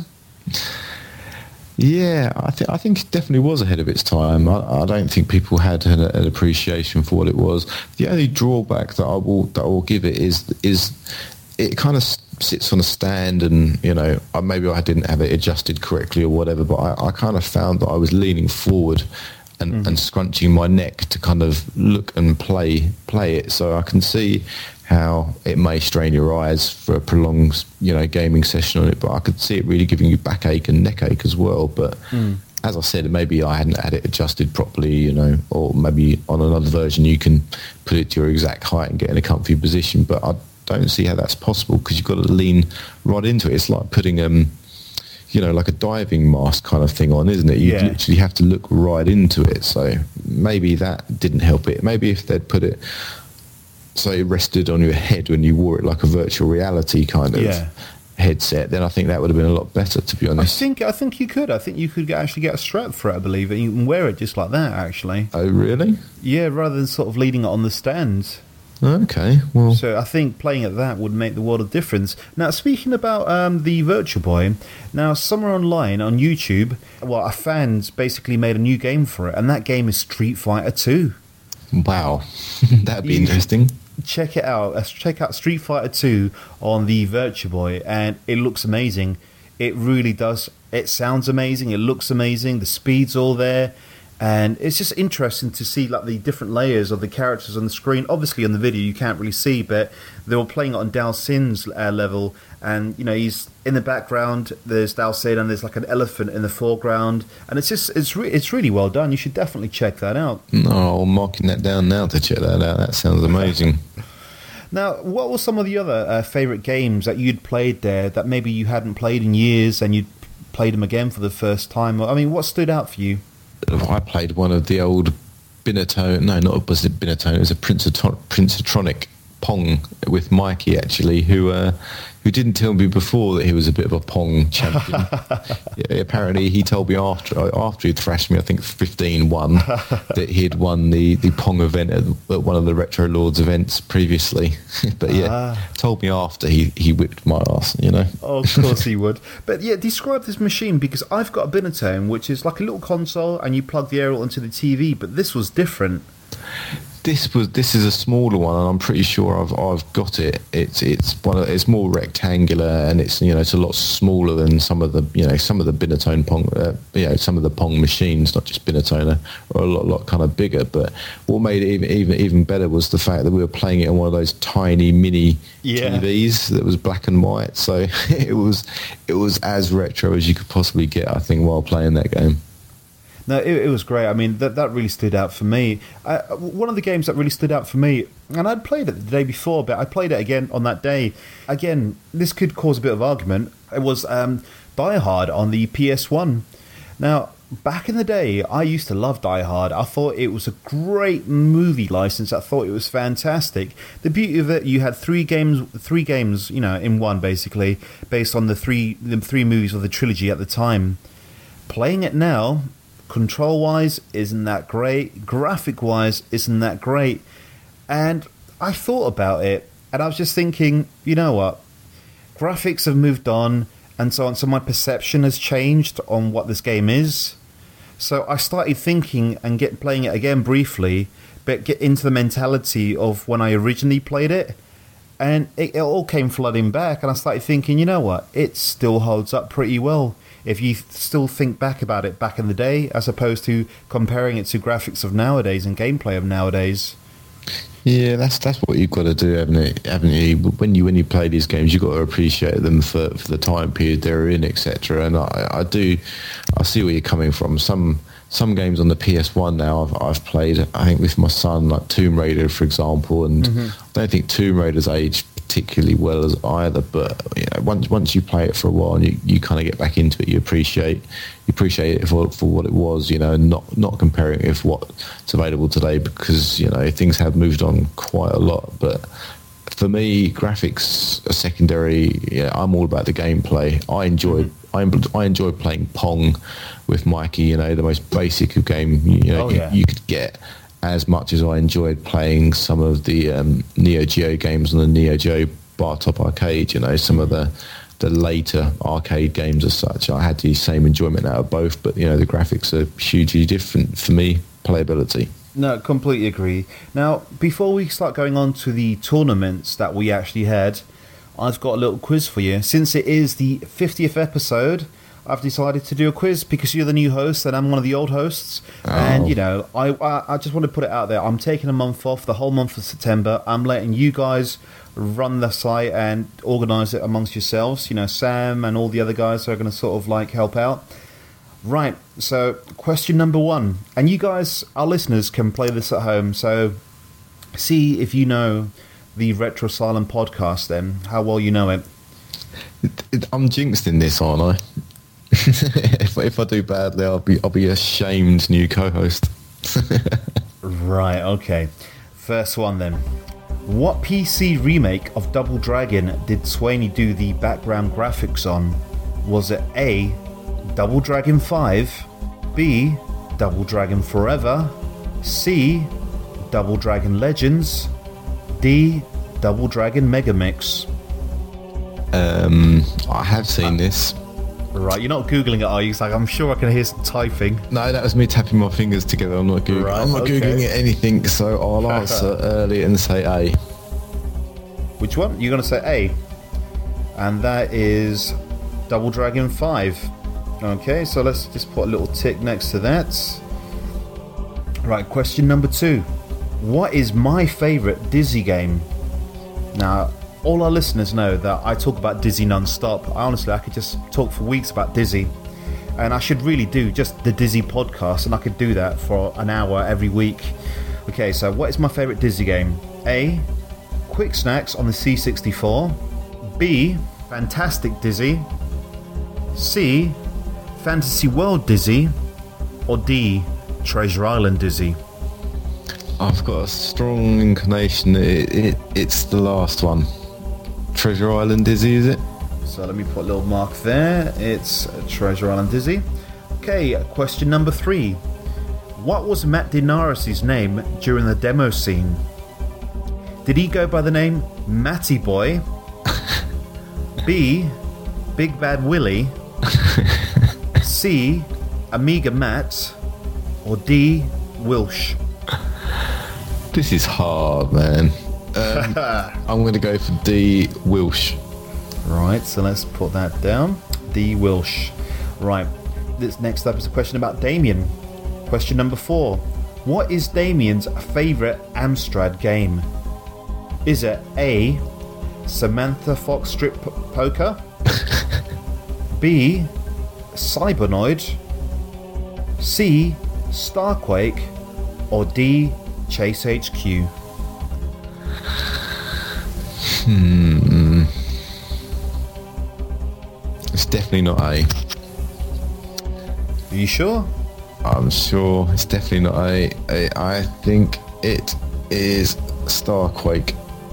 Yeah, I think I think it definitely was ahead of its time. I, I don't think people had an, an appreciation for what it was. The only drawback that I will that I will give it is is it kind of sits on a stand, and you know, maybe I didn't have it adjusted correctly or whatever, but I, I kind of found that I was leaning forward and, mm-hmm. and scrunching my neck to kind of look and play play it. So I can see how it may strain your eyes for a prolonged, you know, gaming session on it, but I could see it really giving you backache and neck ache as well. But mm. as I said, maybe I hadn't had it adjusted properly, you know, or maybe on another version you can put it to your exact height and get in a comfy position. But I don't see how that's possible, because you've got to lean right into it. It's like putting, um, you know, like a diving mask kind of thing on, isn't it? You yeah. literally have to look right into it. So maybe that didn't help it. Maybe if they'd put it so it rested on your head when you wore it like a virtual reality kind of yeah. headset, then I think that would have been a lot better, to be honest. I think I think you could. I think you could actually get a strap for it, I believe, and you can wear it just like that, actually. Oh, really? Yeah, rather than sort of leaning it on the stand. Okay, well... So I think playing at that would make the world of difference. Now, speaking about um, the Virtual Boy, now somewhere online on YouTube, well, a fan's basically made a new game for it, and that game is Street Fighter two. Wow, that'd be you, interesting. Check it out. Let's check out Street Fighter two on the Virtual Boy, and it looks amazing. It really does. It sounds amazing. It looks amazing. The speed's all there, and it's just interesting to see like the different layers of the characters on the screen. Obviously, on the video you can't really see, but they were playing it on Dao Sin's uh, level, and you know he's in the background. There's Dao Sin, and there's like an elephant in the foreground, and it's just it's re- it's really well done. You should definitely check that out. No, I'm marking that down now to check that out. That sounds amazing. Now, what were some of the other uh, favourite games that you'd played there that maybe you hadn't played in years and you'd played them again for the first time? I mean, what stood out for you? I played one of the old Binatone, no, not was it Binatone, it was a Princetronic Pong with Mikey, actually, who uh, who didn't tell me before that he was a bit of a Pong champion. Yeah, apparently he told me after after he'd thrashed me, I think fifteen one, that he'd won the, the Pong event at, at one of the Retro Lords events previously. But yeah, ah. told me after he, he whipped my ass, you know. Oh, of course he would. But yeah, describe this machine, because I've got a Binatone, which is like a little console and you plug the aerial into the T V, but this was different. This was this is a smaller one, and I'm pretty sure I've I've got it. It's it's one of, it's more rectangular, and it's you know it's a lot smaller than some of the you know some of the Binatone Pong uh, you know some of the Pong machines, not just Binatone, are a lot lot kind of bigger. But what made it even even even better was the fact that we were playing it on one of those tiny mini yeah. T Vs that was black and white. So it was it was as retro as you could possibly get, I think, while playing that game. No, it, it was great. I mean, that that really stood out for me. Uh, one of the games that really stood out for me, and I'd played it the day before, but I played it again on that day. Again, this could cause a bit of argument. It was um, Die Hard on the P S one. Now, back in the day, I used to love Die Hard. I thought it was a great movie license. I thought it was fantastic. The beauty of it, you had three games, three games, you know, in one basically, based on the three the three movies of the trilogy at the time. Playing it now, control-wise, isn't that great. Graphic-wise, isn't that great. And I thought about it, and I was just thinking, you know what? Graphics have moved on, and so on. So my perception has changed on what this game is. So I started thinking and get playing it again briefly, but get into the mentality of when I originally played it. And it, it all came flooding back, and I started thinking, you know what? It still holds up pretty well. If you still think back about it back in the day, as opposed to comparing it to graphics of nowadays and gameplay of nowadays. Yeah, that's that's what you've got to do, haven't it? Haven't you? When you when you play these games, you've got to appreciate them for, for the time period they're in, et cetera. And I, I do, I see where you're coming from. Some some games on the P S one now I've, I've played, I think with my son, like Tomb Raider, for example, and mm-hmm. I don't think Tomb Raider's aged particularly well as either, but you know, once once you play it for a while and you, you kind of get back into it, you appreciate you appreciate it for for what it was, you know, and not not comparing it with what's available today, because you know things have moved on quite a lot. But for me, graphics are secondary. Yeah, I'm all about the gameplay. I enjoy mm-hmm. I, I enjoy playing Pong with Mikey. You know, the most basic of game you know oh, yeah. you, you could get. As much as I enjoyed playing some of the um, Neo Geo games on the Neo Geo Bar Top Arcade, you know, some of the the later arcade games as such, I had the same enjoyment out of both. But you know, the graphics are hugely different for me. Playability. No, completely agree. Now, before we start going on to the tournaments that we actually had, I've got a little quiz for you. Since it is the fiftieth episode, I've decided to do a quiz because you're the new host and I'm one of the old hosts. Oh. And, you know, I, I I just want to put it out there. I'm taking a month off, the whole month of September. I'm letting you guys run the site and organise it amongst yourselves. You know, Sam and all the other guys are going to sort of, like, help out. Right, so question number one. And you guys, our listeners, can play this at home. So see if you know the Retro Asylum podcast then, how well you know it. I'm jinxed in this, aren't I? if, if I do badly, I'll be I'll be a shamed new co-host. Right, okay. First one then. What P C remake of Double Dragon did Swaney do the background graphics on? Was it A, Double Dragon five, B, Double Dragon Forever, C, Double Dragon Legends, D, Double Dragon Megamix? Um, I have seen uh, this. Right, you're not Googling it, are you? It's like, I'm sure I can hear some typing. No, that was me tapping my fingers together. I'm not Googling, right, I'm not okay. Googling anything, so I'll answer early and say A. Which one? You're going to say A. And that is Double Dragon five. Okay, so let's just put a little tick next to that. Right, question number two. What is my favourite Dizzy game? Now, all our listeners know that I talk about Dizzy non-stop. I honestly, I could just talk for weeks about Dizzy. And I should really do just the Dizzy podcast, and I could do that for an hour every week. Okay, so what is my favourite Dizzy game? A, Quick Snacks on the C sixty-four. B, Fantastic Dizzy. C, Fantasy World Dizzy. Or D, Treasure Island Dizzy. I've got a strong inclination that it, it, it's the last one. Treasure Island Dizzy, is it? So let me put a little mark there. It's Treasure Island Dizzy. Okay, question number three. What was Matt Dinaris' name during the demo scene? Did he go by the name Matty Boy? B, Big Bad Willie? C, Amiga Matt? Or D, Wilsh? This is hard, man. Um, I'm going to go for D, Wilsh. Right, so let's put that down. D, Wilsh. Right, this next up is a question about Damien. Question number four. What is Damien's favourite Amstrad game? Is it A, Samantha Fox Strip Poker? B, Cybernoid? C, Starquake? Or D, Chase H Q? Hmm. It's definitely not A. Are you sure? I'm sure it's definitely not A. A I think it is Starquake.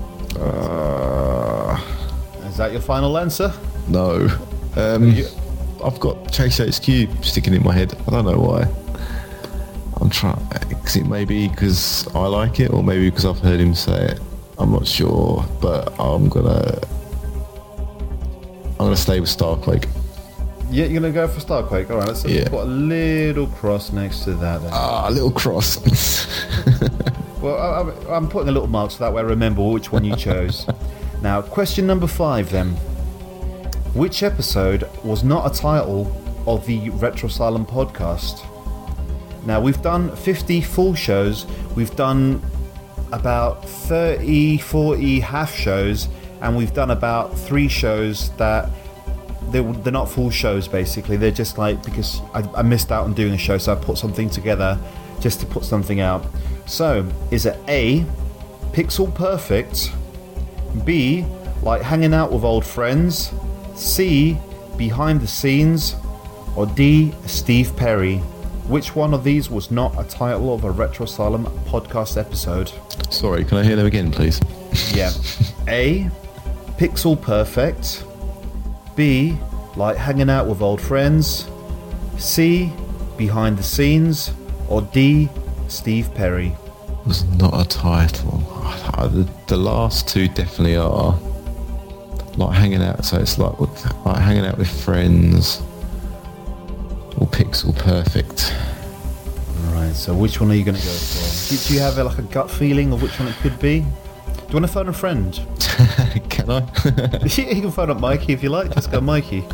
Uh, is that your final answer? No. Um, you... I've got Chase H Q sticking in my head. I don't know why. I'm trying. Is it maybe because I like it, or maybe because I've heard him say it? I'm not sure, but I'm gonna. I'm gonna stay with Starquake. Yeah, you're gonna go for Starquake. All right, let's yeah. put a little cross next to that. Then. Ah, a little cross. Well, I, I'm putting a little mark so that way I remember which one you chose. Now, question number five then. Which episode was not a title of the Retro Asylum podcast? Now, we've done fifty full shows, we've done about thirty, forty half shows, and we've done about three shows that they're, they're not full shows, basically. They're just like, because I, I missed out on doing a show, so I put something together just to put something out. So, is it A, Pixel Perfect? B, like hanging out with old friends? C, behind the scenes? Or D, Steve Perry? Which one of these was not a title of a Retro Asylum podcast episode? Sorry, can I hear them again, please? Yeah. A. Pixel Perfect. B. Like hanging out with old friends. C. Behind the scenes. Or D. Steve Perry. Was not a title. The, the last two definitely are. Like hanging out, so it's like, like hanging out with friends. Or Pixel Perfect. Right, so which one are you going to go for? Do, do you have a, like a gut feeling of which one it could be? Do you want to phone a friend? Can I? You can phone up Mikey if you like. Just go Mikey.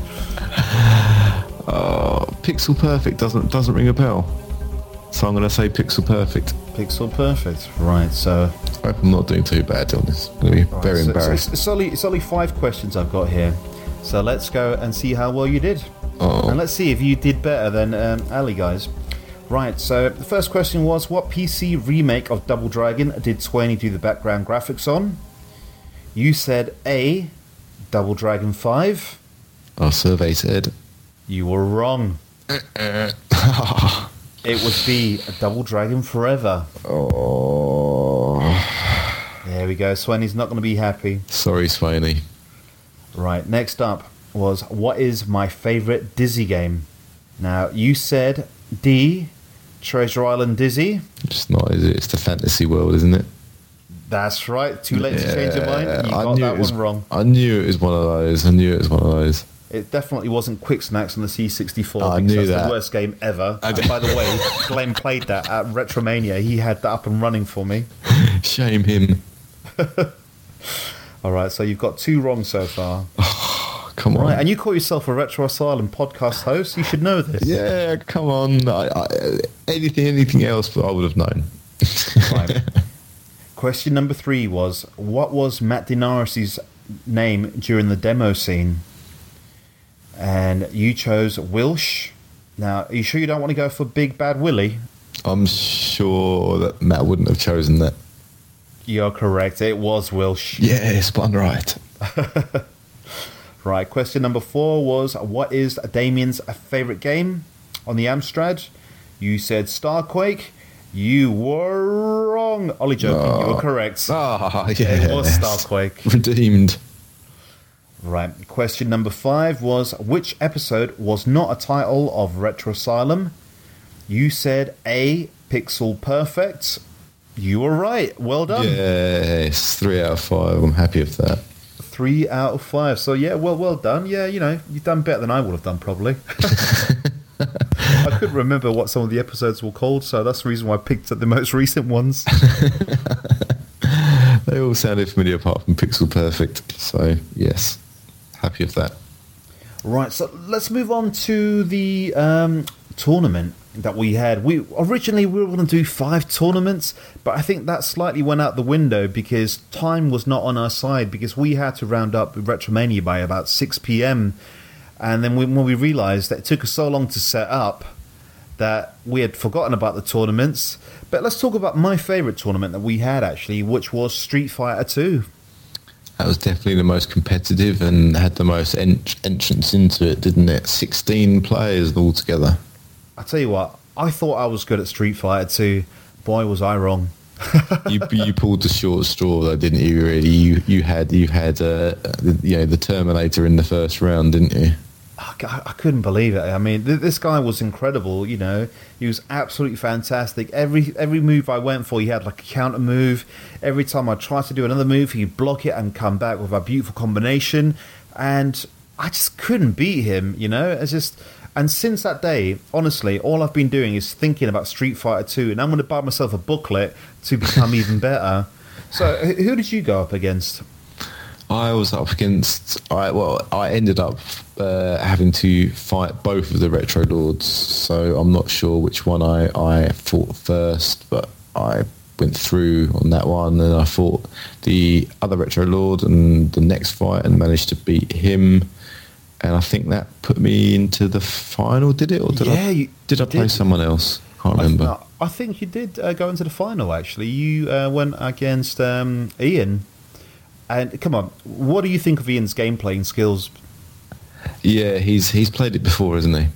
Oh, Pixel Perfect doesn't doesn't ring a bell. So I'm going to say Pixel Perfect. Pixel Perfect. Right, so... I hope I'm not doing too bad on this. I'm going to be right, very so, embarrassed. So it's, only, it's only five questions I've got here. So let's go and see how well you did. Oh. And let's see if you did better than um, Ali, guys. Right, so the first question was, what P C remake of Double Dragon did Swaney do the background graphics on? You said A, Double Dragon five. Our survey said... You were wrong. It was B, Double Dragon Forever. Oh. There we go. Swaney's not going to be happy. Sorry, Swaney. Right, next up was, what is my favourite Dizzy game? Now, you said D, Treasure Island Dizzy. It's not, is it? It's the fantasy world, isn't it? That's right. Too late to change your mind. You I got knew that it was, one wrong. I knew it was one of those. I knew it was one of those. It definitely wasn't Quick Snacks on the C sixty-four. I because knew that's that. the worst game ever. And by the way, Glenn played that at Retromania. He had that up and running for me. Shame him. All right, so you've got two wrong so far. Oh, come on. Right, and you call yourself a Retro Asylum podcast host. You should know this. Yeah, come on. I, I, anything, anything else, but I would have known. Right. Question number three was, what was Matt Dinaris' name during the demo scene? And you chose Wilsh. Now, are you sure you don't want to go for Big Bad Willie? I'm sure that Matt wouldn't have chosen that. You're correct. It was Wilsh. Yeah, spun right. Right. Question number four was, what is Damien's favourite game on the Amstrad? You said Starquake. You were wrong. Ollie joking. Oh. You were correct. Ah, yeah. It was Starquake. Redeemed. Right. Question number five was, which episode was not a title of Retro Asylum? You said A, Pixel Perfect. You were right. Well done. Yes, three out of five. I'm happy with that. Three out of five. So yeah, well, well done. Yeah, you know, you've done better than I would have done probably. I couldn't remember what some of the episodes were called, so that's the reason why I picked the most recent ones. They all sounded familiar apart from Pixel Perfect. So yes, happy with that. Right, so let's move on to the um, tournament that we had. We originally we were going to do five tournaments, but I think that slightly went out the window because time was not on our side, because we had to round up Retromania by about six p.m. And then we, when we realised that it took us so long to set up that we had forgotten about the tournaments. But let's talk about my favourite tournament that we had actually, which was Street Fighter two. That was definitely the most competitive and had the most ent- entrance into it, didn't it? sixteen players altogether. I tell you what, I thought I was good at Street Fighter two. Boy, was I wrong. you you pulled the short straw though, didn't you? Really, you you had you had uh, the, you know the Terminator in the first round, didn't you? I, I couldn't believe it. I mean, th- this guy was incredible. You know, he was absolutely fantastic. Every every move I went for, he had like a counter move. Every time I tried to do another move, he'd block it and come back with a beautiful combination. And I just couldn't beat him. You know, it's just. And since that day, honestly, all I've been doing is thinking about Street Fighter two, and I'm going to buy myself a booklet to become even better. So, who did you go up against? I was up against. I well, I ended up uh, having to fight both of the Retro Lords, so I'm not sure which one I, I fought first, but I went through on that one, and I fought the other Retro Lord and the next fight, and managed to beat him. And I think that put me into the final, did it? Or did yeah, I, you, did I you play did. someone else? Can't remember. I, I think you did uh, go into the final, actually. You uh, went against um, Ian. And come on, what do you think of Ian's gameplay and skills? Yeah, he's he's played it before, hasn't he?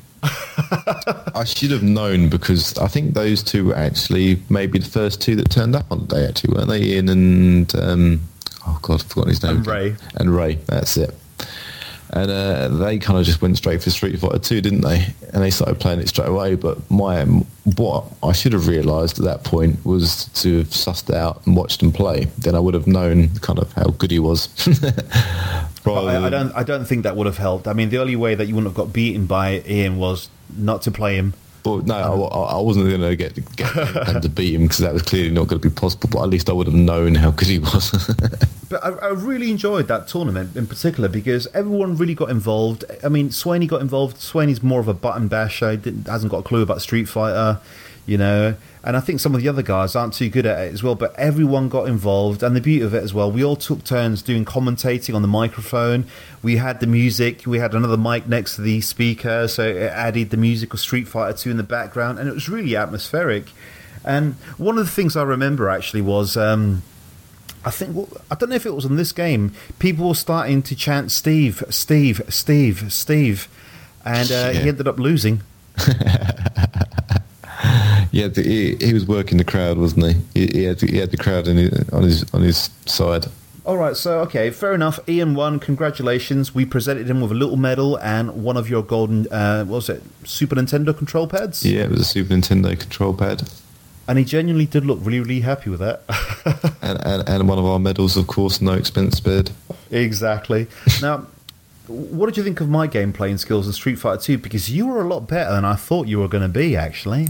I should have known, because I think those two were actually maybe the first two that turned up on the day, actually, weren't they? Ian and... Um, oh God, I've forgotten his name. And Ray. And Ray, that's it. And uh, they kind of just went straight for Street Fighter two, didn't they? And they started playing it straight away. But my what I should have realised at that point was to have sussed out and watched him play. Then I would have known kind of how good he was. I, I don't. I don't think that would have helped. I mean, the only way that you wouldn't have got beaten by Ian was not to play him. But no, I, I wasn't going to get get him to beat him because that was clearly not going to be possible. But at least I would have known how good he was. But I, I really enjoyed that tournament in particular because everyone really got involved. I mean, Swaney got involved. Swaney's more of a button basher. Didn't, hasn't got a clue about Street Fighter, you know. And I think some of the other guys aren't too good at it as well. But everyone got involved, and the beauty of it as well, we all took turns doing commentating on the microphone. We had the music. We had another mic next to the speaker, so it added the music of Street Fighter two in the background, and it was really atmospheric. And one of the things I remember actually was, um, I think, well, I don't know if it was in this game, people were starting to chant Steve, Steve, Steve, Steve, and uh, yeah. he ended up losing. Yeah, he, he was working the crowd, wasn't he? He, he, had, he had the crowd in his, on his on his side. All right, so, okay, fair enough. Ian won. Congratulations. We presented him with a little medal and one of your golden, uh, what was it, Super Nintendo control pads? Yeah, it was a Super Nintendo control pad. And he genuinely did look really, really happy with that. and, and, and one of our medals, of course, no expense spared. Exactly. Now, what did you think of my gameplay and skills in Street Fighter two? Because you were a lot better than I thought you were going to be, actually.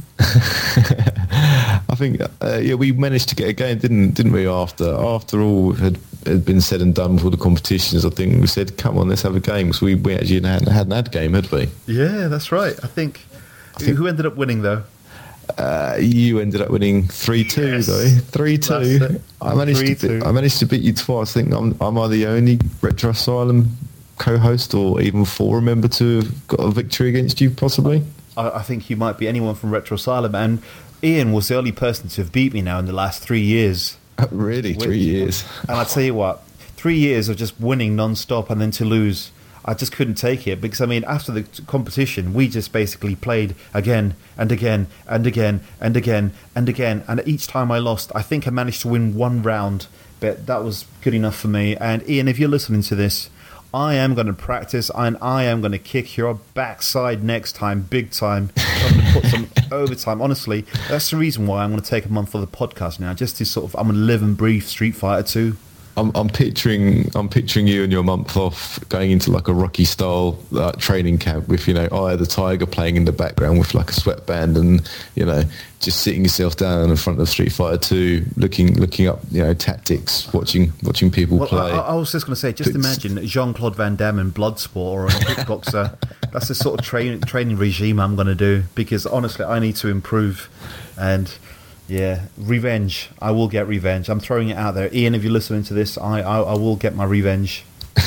I think, uh, yeah, we managed to get a game, didn't didn't we? After after all had, had been said and done for the competitions, I think we said, "Come on, let's have a game." So we, we actually hadn't, hadn't had a game, had we? Yeah, that's right. I think. I think who ended up winning though? Uh, you ended up winning three two yes. though. three two. I managed three, to. Be, I managed to beat you twice. I think I'm I'm either the only Retro Asylum co-host or even four member to have got a victory against you, possibly. I, I think you might be anyone from Retro Asylum, and Ian was the only person to have beat me now in the last three years. Oh, really? Which, three years? And I tell you what, three years of just winning non-stop and then to lose, I just couldn't take it. Because, I mean, after the competition, we just basically played again and again and again and again and again. And each time I lost, I think I managed to win one round, but that was good enough for me. And Ian, if you're listening to this, I am going to practice and I am going to kick your backside next time, big time. I'm going to put some overtime. Honestly, that's the reason why I'm going to take a month of the podcast now, just to sort of, I'm going to live and breathe Street Fighter two. I'm, I'm picturing, I'm picturing you and your month off going into like a Rocky style uh, training camp with, you know, Eye of the Tiger playing in the background with like a sweatband, and you know, just sitting yourself down in front of Street Fighter two, looking, looking up, you know, tactics, watching, watching people well, play. I, I was just going to say, just imagine Jean-Claude Van Damme in Bloodsport or a kickboxer. That's the sort of train, training regime I'm going to do, because honestly, I need to improve. And yeah, revenge. I will get revenge. I'm throwing it out there. Ian, if you're listening to this, I I, I will get my revenge.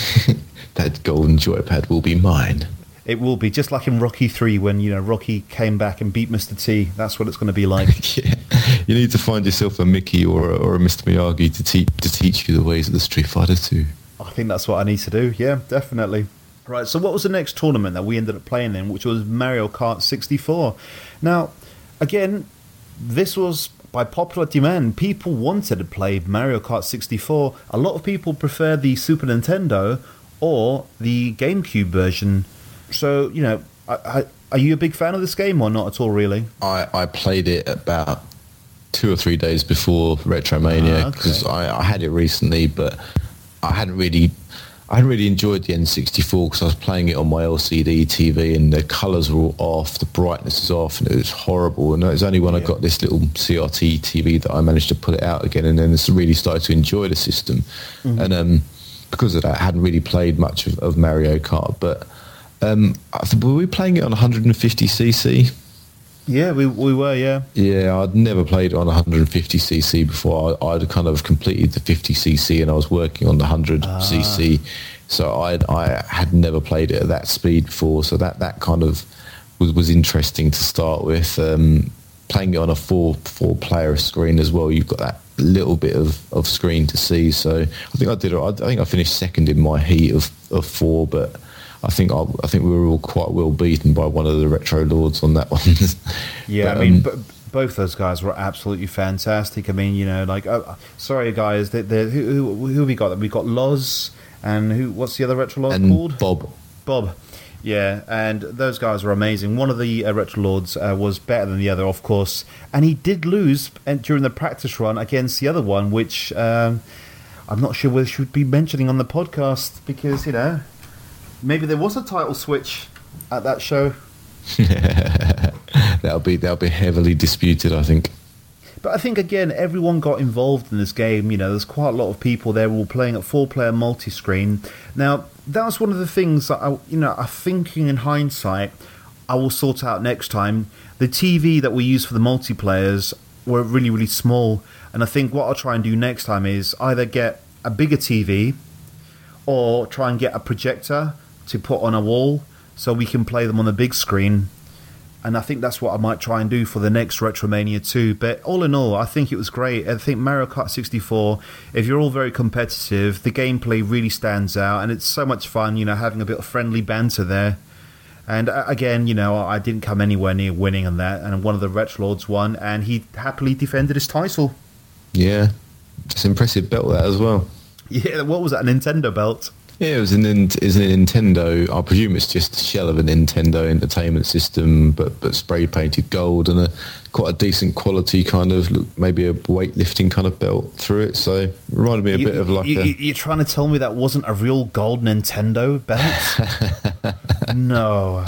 That golden joypad will be mine. It will be, just like in Rocky three when, you know, Rocky came back and beat Mister T. That's what it's going to be like. Yeah. You need to find yourself a Mickey or a, or a Mister Miyagi to, te- to teach you the ways of the Street Fighter two. I think that's what I need to do. Yeah, definitely. Right, so what was the next tournament that we ended up playing in, which was Mario Kart sixty-four? Now, again, this was by popular demand. People wanted to play Mario Kart sixty-four. A lot of people prefer the Super Nintendo or the GameCube version. So, you know, I, I, are you a big fan of this game or not at all, really? I, I played it about two or three days before Retromania, because ah, okay. I, I had it recently, but I hadn't really... I hadn't really enjoyed the N sixty-four because I was playing it on my L C D T V and the colours were all off, the brightness was off, and it was horrible. And it was only when yeah. I got this little C R T T V that I managed to put it out again, and then it's really started to enjoy the system. Mm-hmm. And um, because of that, I hadn't really played much of, of Mario Kart. But um, were we playing it on one fifty c c? Yeah, we we were, yeah. Yeah, I'd never played on one fifty c c before. I, I'd kind of completed the fifty c c and I was working on the one hundred c c. Ah. So I I had never played it at that speed before. So that, that kind of was, was interesting to start with. Um, playing it on a four four player screen as well, you've got that little bit of, of screen to see. So I think I did. I think I finished second in my heat of, of four, but I think I, I think we were all quite well beaten by one of the Retro Lords on that one. Yeah, but, I mean, um, but Both those guys were absolutely fantastic. I mean, you know, like, uh, sorry guys, they, they, who, who who have we got? We got Loz and who? What's the other retro lord and called? Bob. Bob. Yeah, and those guys were amazing. One of the uh, retro lords uh, was better than the other, of course, and he did lose during the practice run against the other one, which um, I'm not sure whether we should be mentioning on the podcast because you know maybe there was a title switch at that show. that'll be that'll be heavily disputed, I think. But I think again, everyone got involved in this game. You know, there's quite a lot of people there all playing at four-player multi-screen. Now, that was one of the things that I, you know, I'm thinking in hindsight, I will sort out next time. The T V that we use for the multiplayers were really, really small, and I think what I'll try and do next time is either get a bigger T V or try and get a projector to put on a wall so we can play them on the big screen. And I think that's what I might try and do for the next Retromania two. But all in all, I think it was great. I think Mario Kart sixty-four, if you're all very competitive, the gameplay really stands out. And it's so much fun, you know, having a bit of friendly banter there. And uh, again, you know, I didn't come anywhere near winning on that. And one of the Retro Lords won, and he happily defended his title. Yeah, it's an impressive belt, that as well. Yeah, what was that, a Nintendo belt? Yeah, it was, an, it was a Nintendo. I presume it's just a shell of a Nintendo Entertainment System, but but spray painted gold and a quite a decent quality kind of maybe a weightlifting kind of belt through it. So it reminded me a you, bit of like you, a. You're trying to tell me that wasn't a real gold Nintendo belt? No,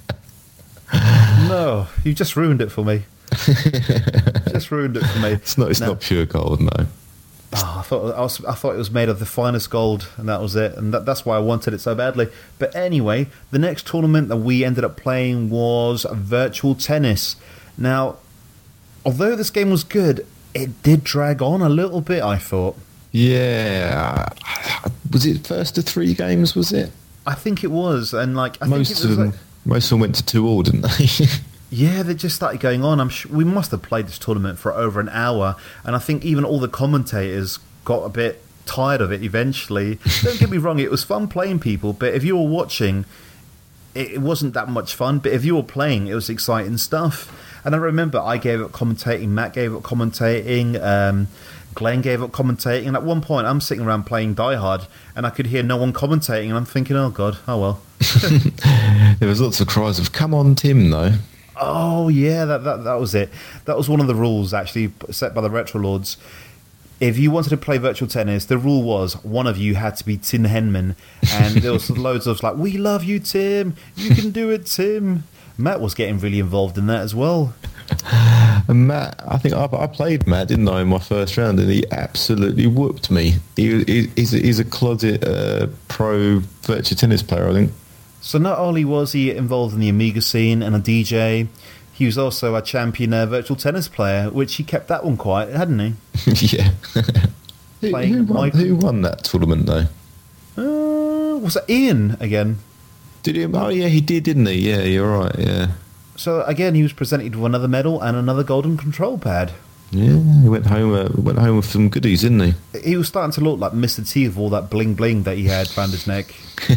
no, you just ruined it for me. Just ruined it for me. It's not. It's now, not pure gold, no. Oh, I thought I, was, I thought it was made of the finest gold, and that was it, and that, that's why I wanted it so badly. But anyway, the next tournament that we ended up playing was Virtual Tennis. Now, although this game was good, it did drag on a little bit, I thought. Yeah, was it first to three games? Was it? I think it was, and like I most think it was of them, like, most of them went to two all, didn't they? yeah, they just started going on. I'm sure we must have played this tournament for over an hour, and I think even all the commentators got a bit tired of it eventually. Don't get me wrong, it was fun playing people, but if you were watching, it, it wasn't that much fun. But if you were playing, it was exciting stuff. And I remember I gave up commentating, Matt gave up commentating, um, Glenn gave up commentating, and at one point I'm sitting around playing Die Hard, and I could hear no one commentating, and I'm thinking, oh God, oh well. There was lots of cries of, come on, Tim, though. Oh yeah, that, that that was it. That was one of the rules actually set by the Retro Lords. If you wanted to play virtual tennis, the rule was one of you had to be Tim Henman, and there was loads of like, "We love you, Tim. You can do it, Tim." Matt was getting really involved in that as well. And Matt, I think I, I played Matt, didn't I, in my first round, and he absolutely whooped me. He, he, he's, a, he's a closet uh, pro virtual tennis player, I think. So not only was he involved in the Amiga scene and a D J, he was also a champion uh, virtual tennis player, which he kept that one quiet, hadn't he? Yeah. who, Playing who, won, Michael- who won that tournament, though? Uh, was it Ian again? Did he? Oh, yeah, he did, didn't he? Yeah, you're right, yeah. So again, he was presented with another medal and another golden control pad. Yeah, he went home uh, went home with some goodies, didn't he? He was starting to look like Mister T with all that bling bling that he had around his neck.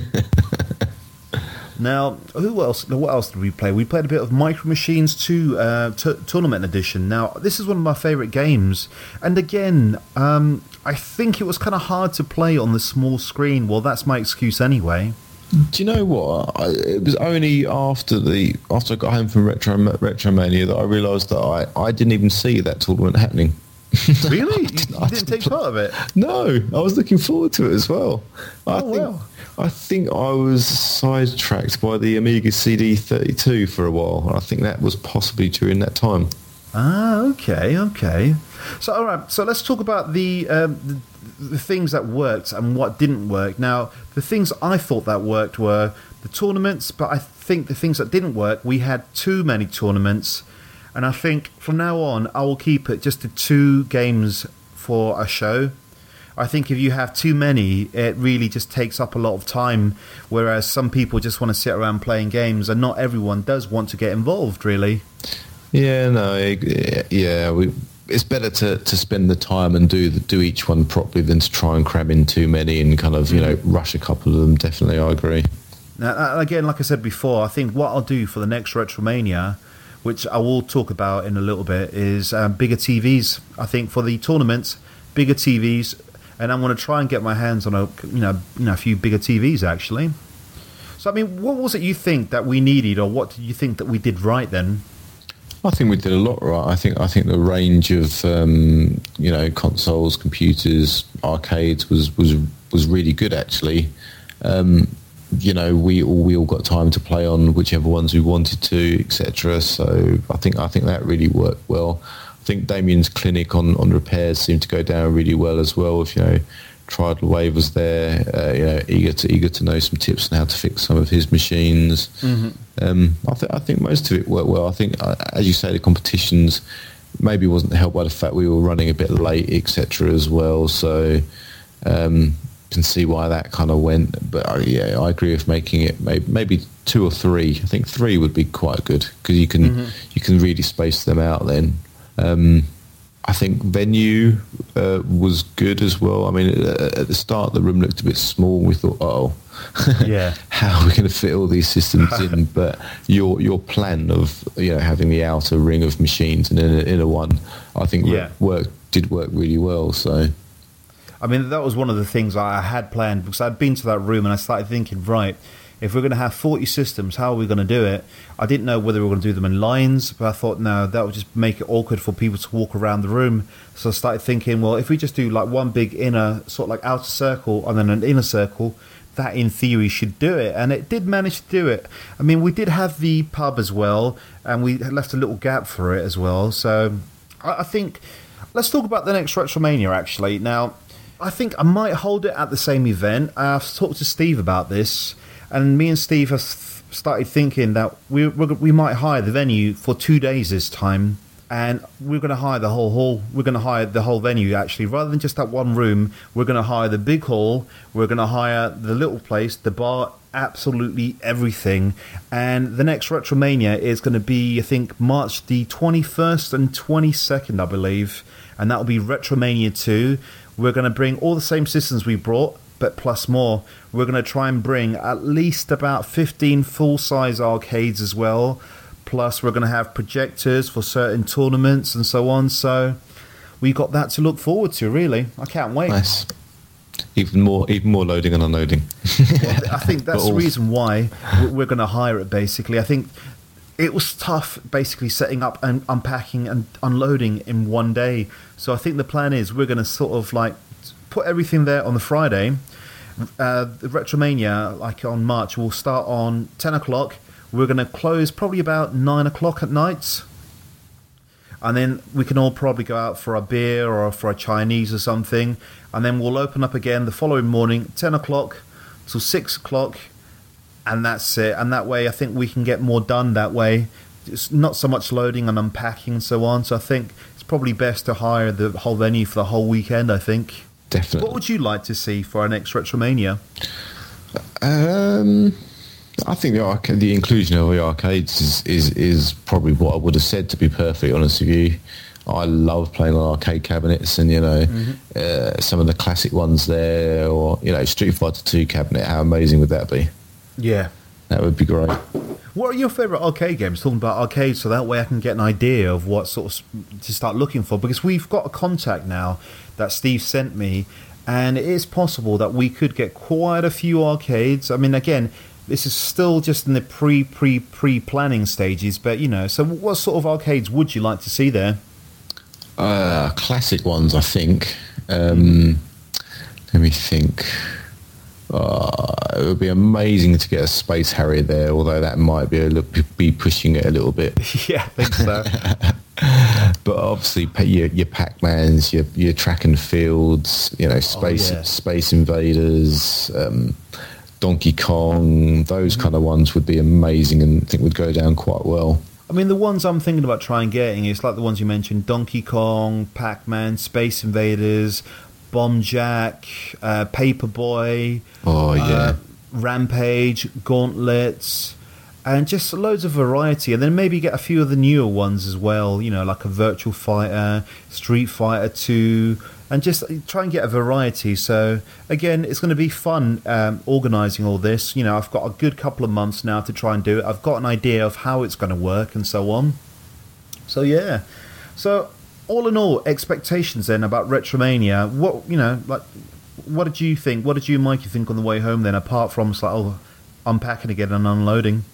Now, who else? What else did we play? We played a bit of Micro Machines two uh, t- Tournament Edition. Now, this is one of my favourite games, and again, um, I think it was kind of hard to play on the small screen. Well, that's my excuse anyway. Do you know what? I, it was only after the after I got home from Retro Retromania that I realised that I, I didn't even see that tournament happening. Really? You, didn't- you I didn't take didn't part of it? No, I was looking forward to it as well. I Oh, think wow. I think I was sidetracked by the Amiga C D thirty-two for a while. I think that was possibly during that time. Ah, okay, okay. So, all right. So let's talk about the, um, the the things that worked and what didn't work. Now, the things I thought that worked were the tournaments, but I think the things that didn't work, we had too many tournaments, and I think from now on I will keep it just to two games for a show. I think if you have too many, it really just takes up a lot of time, whereas some people just want to sit around playing games, and not everyone does want to get involved, really. Yeah, no, I- yeah, we. It's better to, to spend the time and do the, do each one properly than to try and cram in too many and kind of, you know, rush a couple of them. Definitely, I agree. Now, uh, again, like I said before, I think what I'll do for the next Retromania, which I will talk about in a little bit, is um, bigger T Vs. I think for the tournaments, bigger T Vs, and I'm going to try and get my hands on a you know you know a few bigger T Vs actually. So I mean, what was it you think that we needed, or what did you think that we did right then? I think we did a lot right. I think I think the range of um, you know consoles, computers, arcades was was was really good actually. Um, you know, we all we all got time to play on whichever ones we wanted to, et cetera. So I think I think that really worked well. I think Damien's clinic on, on repairs seemed to go down really well as well. If you know, Tridal Wave was there, uh, you know, eager to eager to know some tips on how to fix some of his machines. Mm-hmm. Um, I think I think most of it worked well. I think, uh, as you say, the competitions maybe wasn't helped by the fact we were running a bit late, et cetera, as well. So. Um, can see why that kind of went, but uh, yeah, I agree with making it maybe, maybe two or three. I think three would be quite good because you can mm-hmm. you can really space them out. Then um, I think venue uh, was good as well. I mean, uh, at the start the room looked a bit small. We thought, oh, yeah, how are we going to fit all these systems in? But your your plan of you know having the outer ring of machines and then an inner one, I think yeah. work did work really well. So. I mean, that was one of the things I had planned because I'd been to that room and I started thinking, right, if we're going to have forty systems, how are we going to do it? I didn't know whether we were going to do them in lines, but I thought, no, that would just make it awkward for people to walk around the room. So I started thinking, well, if we just do like one big inner, sort of like outer circle and then an inner circle, that in theory should do it. And it did manage to do it. I mean, we did have the pub as well, and we left a little gap for it as well. So I think, let's talk about the next Retromania, actually. Now, I think I might hold it at the same event. I've talked to Steve about this, and me and Steve have started thinking that we we might hire the venue for two days this time, and we're going to hire the whole hall. We're going to hire the whole venue, actually. Rather than just that one room, we're going to hire the big hall, we're going to hire the little place, the bar, absolutely everything. And the next Retromania is going to be, I think, March the twenty-first and twenty-second, I believe, and that will be Retromania two. We're going to bring all the same systems we brought, but plus more. We're going to try and bring at least about fifteen full-size arcades as well. Plus, we're going to have projectors for certain tournaments and so on. So we've got that to look forward to, really. I can't wait. Nice. Even more, even more loading and unloading. Well, I think that's the reason why we're going to hire it, basically. I think it was tough basically setting up and unpacking and unloading in one day. So I think the plan is we're going to sort of like put everything there on the Friday. Uh, the Retromania, like on March, will start on ten o'clock. We're going to close probably about nine o'clock at night. And then we can all probably go out for a beer or for a Chinese or something. And then we'll open up again the following morning, ten o'clock till six o'clock. And that's it. And that way, I think we can get more done that way. It's not so much loading and unpacking and so on. So I think it's probably best to hire the whole venue for the whole weekend, I think. Definitely. What would you like to see for our next Retromania? Um, I think the, arca- the inclusion of the arcades is, is, is probably what I would have said, to be perfectly honest with you. I love playing on arcade cabinets and, you know, mm-hmm. uh, some of the classic ones there, or, you know, Street Fighter two cabinet. How amazing would that be? Yeah. That would be great. What are your favourite arcade games? Talking about arcades, so that way I can get an idea of what sort of to start looking for. Because we've got a contact now that Steve sent me, and it is possible that we could get quite a few arcades. I mean, again, this is still just in the pre, pre, pre-planning stages, but, you know, so what sort of arcades would you like to see there? Uh, classic ones, I think. Um, let me think. Uh, it would be amazing to get a Space Harrier there, although that might be a little, be pushing it a little bit. Yeah, I think so. But obviously, your, your Pac-Mans, your your track and fields, you know, space oh, yeah. Space Invaders, um, Donkey Kong, those kind of ones would be amazing, and I think would go down quite well. I mean, the ones I'm thinking about trying getting is like the ones you mentioned: Donkey Kong, Pac-Man, Space Invaders, Bomb Jack, uh, Paperboy, oh yeah, uh, Rampage, Gauntlets, and just loads of variety. And then maybe get a few of the newer ones as well, you know, like a Virtual Fighter, Street Fighter two, and just try and get a variety. So again, it's going to be fun um, organising all this. You know, I've got a good couple of months now to try and do it. I've got an idea of how it's going to work and so on. So yeah, so all in all, expectations then about Retromania. What you know, like, what did you think? What did you and Mikey think on the way home then? Apart from it's like, oh, unpacking again and unloading.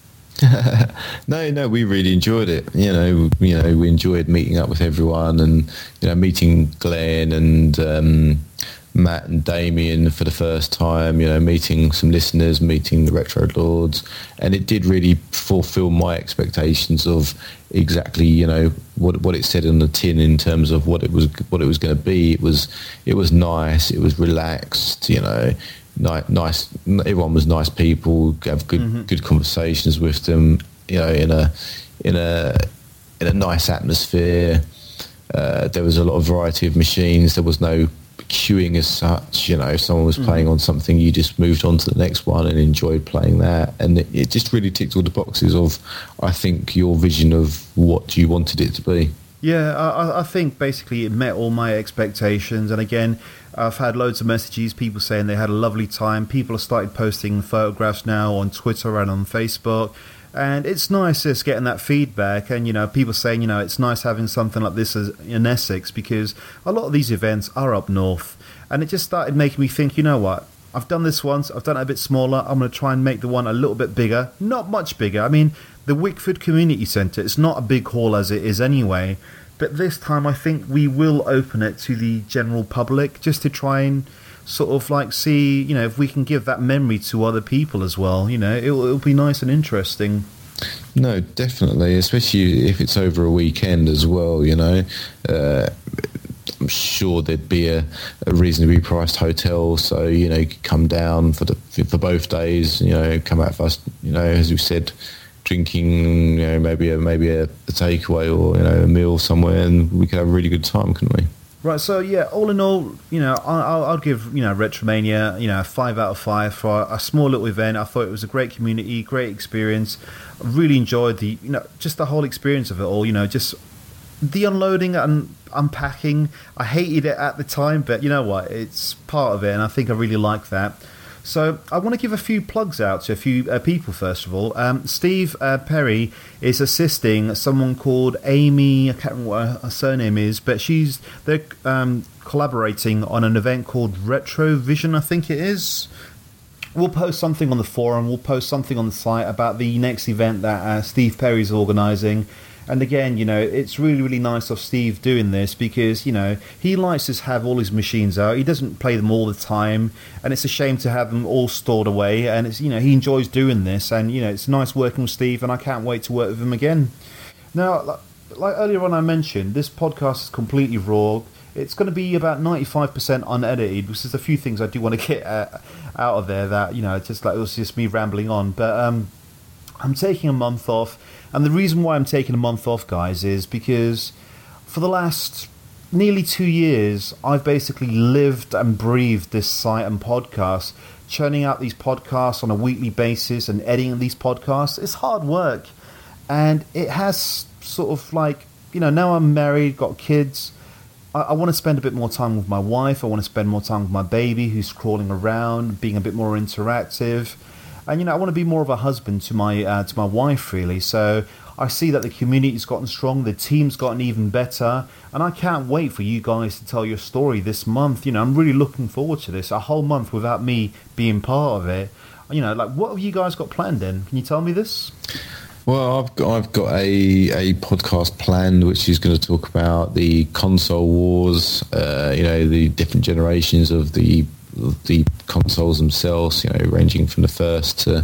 no, no, we really enjoyed it. You know, you know, we enjoyed meeting up with everyone, and you know, meeting Glenn and um, Matt and Damien for the first time. You know, meeting some listeners, meeting the Retro Lords, and it did really fulfil my expectations of exactly, you know, what what it said on the tin in terms of what it was what it was going to be. It was it was nice. It was relaxed. You know. Nice. Everyone was nice people. Have good, mm-hmm. good conversations with them. You know, in a, in a, in a nice atmosphere. Uh, there was a lot of variety of machines. There was no queuing as such. You know, if someone was playing mm-hmm. on something, you just moved on to the next one and enjoyed playing that. And it, it just really ticked all the boxes of, I think, your vision of what you wanted it to be. Yeah, I, I think basically it met all my expectations. And again, I've had loads of messages, people saying they had a lovely time. People have started posting photographs now on Twitter and on Facebook. And it's nice just getting that feedback. And, you know, people saying, you know, it's nice having something like this as, in Essex, because a lot of these events are up north. And it just started making me think, you know what? I've done this once. I've done it a bit smaller. I'm going to try and make the one a little bit bigger. Not much bigger. I mean, the Wickford Community Centre, it's not a big hall as it is anyway. But this time I think we will open it to the general public just to try and sort of like see, you know, if we can give that memory to other people as well. You know, it'll, it'll be nice and interesting. No, definitely, especially if it's over a weekend as well, you know. Uh, I'm sure there'd be a, a reasonably priced hotel, so, you know, you could come down for the for both days, you know, come out first, you know, as we said, drinking, you know, maybe a, maybe a, a takeaway or, you know, a meal somewhere, and we could have a really good time, couldn't we? Right, so yeah, all in all, you know, I'll, I'll give, you know, Retromania, you know, a five out of five for a small little event. I thought it was a great community, great experience. I really enjoyed the, you know, just the whole experience of it all, you know, just the unloading and unpacking. I hated it at the time, but you know what, it's part of it, and I think I really like that. So I want to give a few plugs out to a few uh, people, first of all. Um, Steve uh, Perry is assisting someone called Amy, I can't remember what her, her surname is, but she's they're um, collaborating on an event called Retrovision, I think it is. We'll post something on the forum, we'll post something on the site about the next event that uh, Steve Perry's organising. And again, you know, it's really, really nice of Steve doing this because, you know, he likes to have all his machines out. He doesn't play them all the time. And it's a shame to have them all stored away. And, it's, you know, he enjoys doing this. And, you know, it's nice working with Steve. And I can't wait to work with him again. Now, like, like earlier on I mentioned, this podcast is completely raw. It's going to be about ninety-five percent unedited, which is a few things I do want to get uh, out of there that, you know, just like it was just me rambling on. But um, I'm taking a month off. And the reason why I'm taking a month off, guys, is because for the last nearly two years, I've basically lived and breathed this site and podcast, churning out these podcasts on a weekly basis and editing these podcasts. It's hard work. And it has sort of like, you know, now I'm married, got kids. I, I want to spend a bit more time with my wife. I want to spend more time with my baby who's crawling around, being a bit more interactive. And, you know, I want to be more of a husband to my uh, to my wife, really. So I see that the community's gotten strong, the team's gotten even better, and I can't wait for you guys to tell your story this month. You know, I'm really looking forward to this. A whole month without me being part of it. You know, like, what have you guys got planned then? Can you tell me this? Well, I've got, I've got a, a podcast planned which is going to talk about the console wars, uh, you know, the different generations of the the consoles themselves, you know, ranging from the first to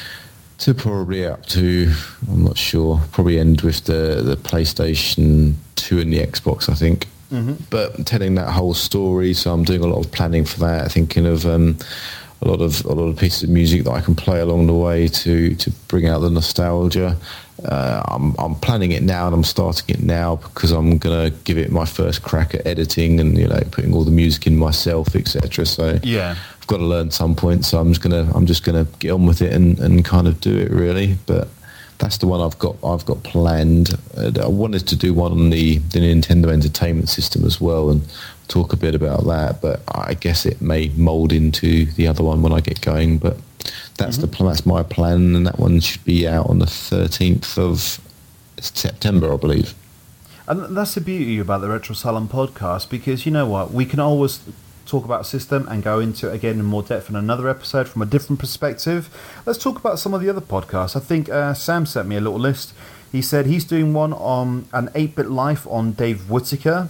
to probably up to, I'm not sure, probably end with the, the PlayStation two and the Xbox, I think. Mm-hmm. But telling that whole story, so I'm doing a lot of planning for that, thinking of um, a lot of a lot of pieces of music that I can play along the way to to bring out the nostalgia. Uh, I'm I'm planning it now and I'm starting it now because I'm gonna give it my first crack at editing and, you know, putting all the music in myself, et cetera. So yeah, I've got to learn some point. So I'm just gonna I'm just gonna get on with it and, and kind of do it really. But that's the one I've got I've got planned. Uh, I wanted to do one on the, the Nintendo Entertainment System as well and talk a bit about that. But I guess it may mould into the other one when I get going. But that's mm-hmm. the plan. That's my plan, and that one should be out on the thirteenth of September, I believe. And that's the beauty about the Retro Salon podcast, because you know what? We can always talk about a system and go into it again in more depth in another episode from a different perspective. Let's talk about some of the other podcasts. I think uh, Sam sent me a little list. He said he's doing one on an eight-bit Life on Dave Whittaker.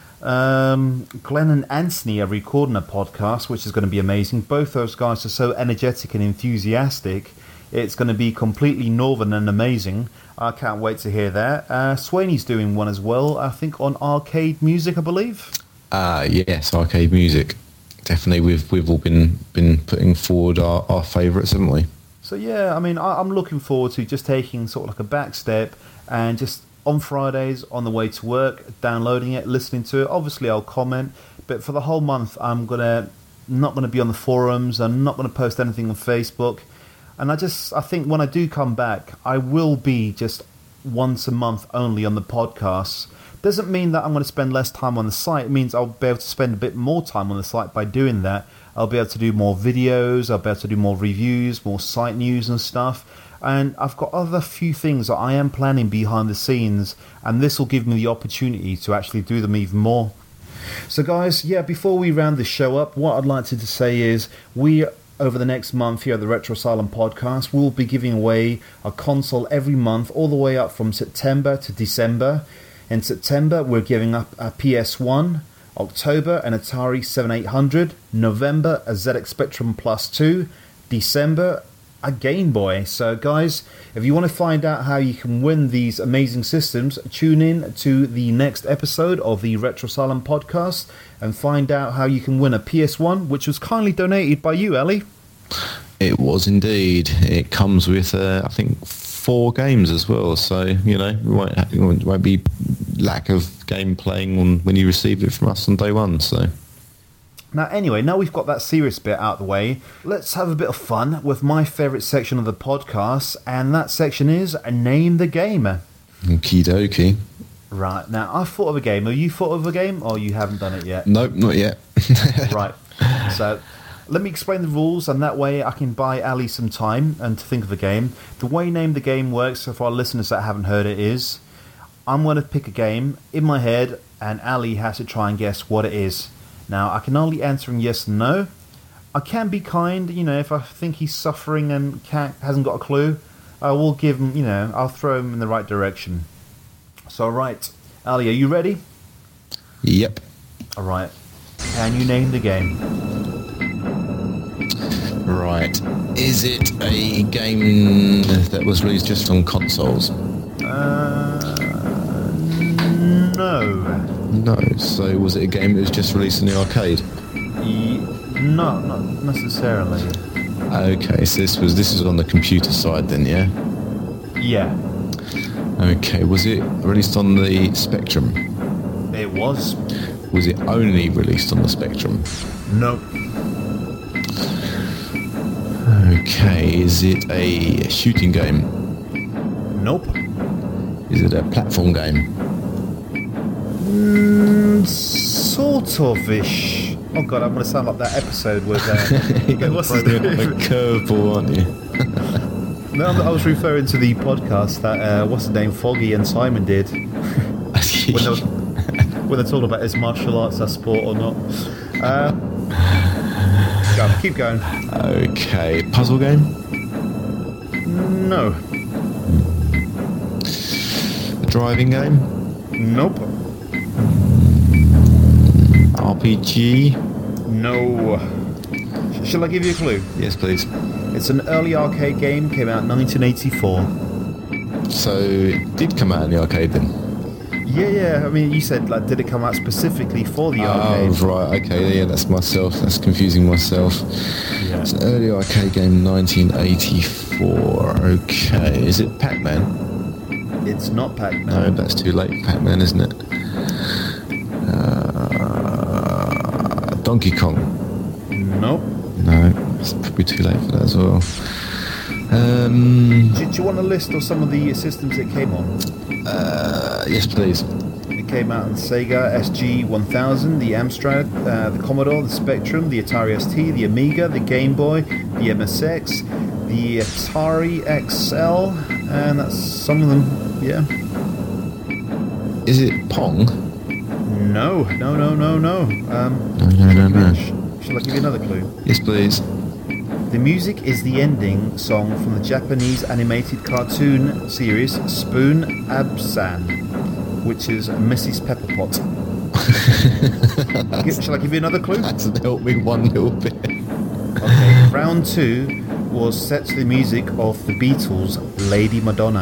Um, Glenn and Anthony are recording a podcast, which is going to be amazing. Both those guys are so energetic and enthusiastic. It's going to be completely northern and amazing. I can't wait to hear that. Uh, Swaney's doing one as well, I think, on arcade music, I believe. Uh, yes, arcade music. Definitely, we've we've all been been putting forward our, our favourites, haven't we? So yeah, I mean, I, I'm looking forward to just taking sort of like a back step and just on Fridays on the way to work, downloading it, listening to it. Obviously, I'll comment, but for the whole month, I'm gonna not gonna be on the forums. I'm not gonna post anything on Facebook. And I just, I think when I do come back, I will be just once a month only on the podcasts. Doesn't mean that I'm going to spend less time on the site. It means I'll be able to spend a bit more time on the site by doing that. I'll be able to do more videos. I'll be able to do more reviews, more site news and stuff. And I've got other few things that I am planning behind the scenes. And this will give me the opportunity to actually do them even more. So guys, yeah, before we round this show up, what I'd like to say is we... over the next month here at the Retro Asylum podcast, we'll be giving away a console every month, all the way up from September to December. In September, we're giving up a P S one, October, an Atari seventy-eight hundred, November, a Z X Spectrum Plus two, December, a Game Boy. So guys, if you want to find out how you can win these amazing systems, tune in to the next episode of the Retro Asylum podcast and find out how you can win a P S one, which was kindly donated by you, Ali. It was indeed. It comes with, uh, I think, four games as well. So, you know, we won't, have, it won't be lack of game playing on, when you receive it from us on day one. So. Now, anyway, now we've got that serious bit out of the way, let's have a bit of fun with my favourite section of the podcast, and that section is Name the Game. Okie dokie. Right, now I've thought of a game. Have you thought of a game, or you haven't done it yet? Nope, not yet. Right, so let me explain the rules, and that way I can buy Ali some time and to think of a game. The way Name the Game works, for our listeners that haven't heard it, is I'm going to pick a game in my head, and Ali has to try and guess what it is. Now, I can only answer in yes and no. I can be kind, you know, if I think he's suffering and can't, hasn't got a clue, I will give him, you know, I'll throw him in the right direction. So, right, Ali, are you ready? Yep. All right. Can you name the game? Right. Is it a game that was released just on consoles? Uh, no. No. So was it a game that was just released in the arcade? Ye- no, not necessarily. Okay, so this was this was on the computer side then, yeah? Yeah. Okay, was it released on the Spectrum? It was. Was it only released on the Spectrum? Nope. Okay, is it a shooting game? Nope. Is it a platform game? Mm, sort of-ish. Oh god, I'm going to sound like that episode with... Uh, what's his name? A curveball, aren't you? No, I was referring to the podcast that, uh, what's his name, Foggy and Simon did. when, they was, when they're talking about is martial arts a sport or not. Uh, go, keep going. Okay, puzzle game? No. A driving game? Nope. R P G? No. Sh- shall I give you a clue? Yes, please. It's an early arcade game, came out in nineteen eighty-four. So it did come out in the arcade then? Yeah, yeah. I mean, you said, like, did it come out specifically for the arcade? Oh, right. Okay, yeah, that's myself. That's confusing myself. Yeah. It's an early arcade game, nineteen eighty-four. Okay. Is it Pac-Man? It's not Pac-Man. No, that's too late. Pac-Man, isn't it? Uh, Donkey Kong? Nope. No, it's probably too late for that as well. Um, Do, do you want a list of some of the systems it came on? uh, yes, please. It came out on Sega S G one thousand, the Amstrad, uh, the Commodore, the Spectrum, the Atari S T, the Amiga, the Game Boy, the M S X, the Atari X L, and that's some of them, yeah. Is it Pong? No, no, no, no, no. Um, No, no, no, no. sh- shall I give you another clue? Yes, please. The music is the ending song from the Japanese animated cartoon series Spoon Absan, which is Missus Pepperpot. Gi- Shall I give you another clue? That doesn't help me one little bit. Okay, round two was set to the music of the Beatles' Lady Madonna.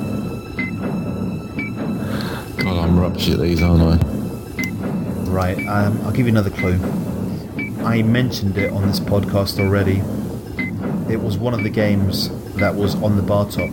God, I'm rubbish at these, aren't I? Right, um, I'll give you another clue. I mentioned it on this podcast already. It was one of the games that was on the bar top.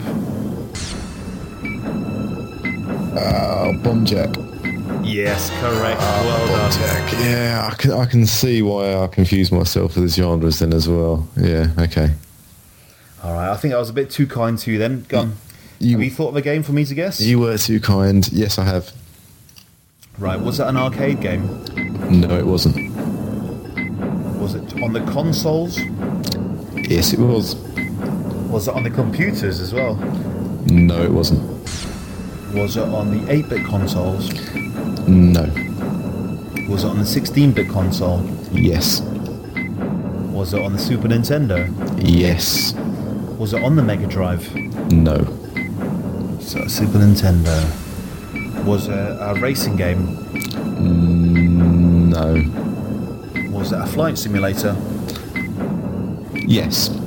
Oh, Bomb Jack. Yes, correct. Well Bomb done. Jack. Yeah, I can, I can see why I confuse myself with the genres then as well. Yeah, okay. All right, I think I was a bit too kind to you then. Go on. You- Have you thought of a game for me to guess? You were too kind. Yes, I have. Right, was it an arcade game? No, it wasn't. Was it on the consoles? Yes, it was. Was it on the computers as well? No, it wasn't. Was it on the eight-bit consoles? No. Was it on the sixteen-bit console? Yes. Was it on the Super Nintendo? Yes. Was it on the Mega Drive? No. So Super Nintendo. Was it a racing game? Mm, no. Was it a flight simulator? Yes.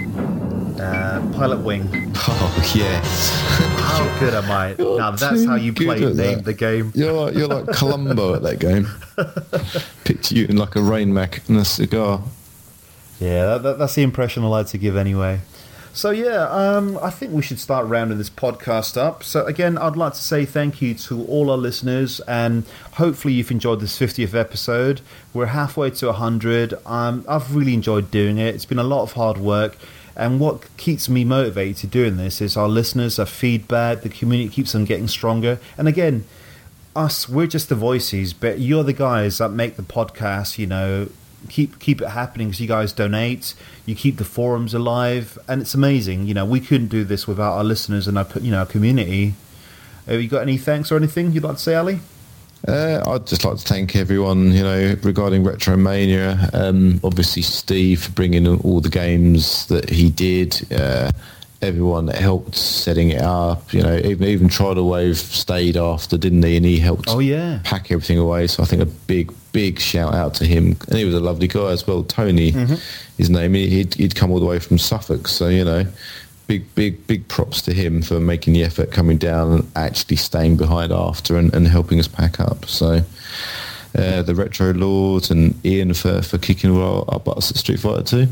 Uh, Pilot Wing. Oh, yes. How good am I? You're Now that's too how you good play at name that. the game. You're like, you're like Columbo at that game. Picture you in like a rain mac and a cigar. Yeah, that, that, that's the impression I like to give anyway. So yeah, um, I think we should start rounding this podcast up. So again, I'd like to say thank you to all our listeners, and hopefully you've enjoyed this fiftieth episode. We're halfway to one hundred. Um, I've really enjoyed doing it. It's been a lot of hard work, and what keeps me motivated to doing this is our listeners, our feedback, the community keeps them getting stronger. And again, us, we're just the voices, but you're the guys that make the podcast, you know, keep keep it happening because you guys donate, you keep the forums alive, and it's amazing. You know, we couldn't do this without our listeners and our, you know, our community. Have you got any thanks or anything you'd like to say, Ali? Uh, I'd just like to thank everyone, you know, regarding Retromania. Um, obviously, Steve for bringing in all the games that he did. Uh, everyone that helped setting it up. You know, even even Tidal Wave stayed after, didn't he? And he helped. Oh yeah, pack everything away. So I think a big, big shout out to him. And he was a lovely guy as well. Tony, mm-hmm. his name. He'd he'd come all the way from Suffolk. So you know. Big, big, big props to him for making the effort, coming down and actually staying behind after and, and helping us pack up. So, uh, the Retro Lords and Ian for, for kicking our, our butts at Street Fighter two.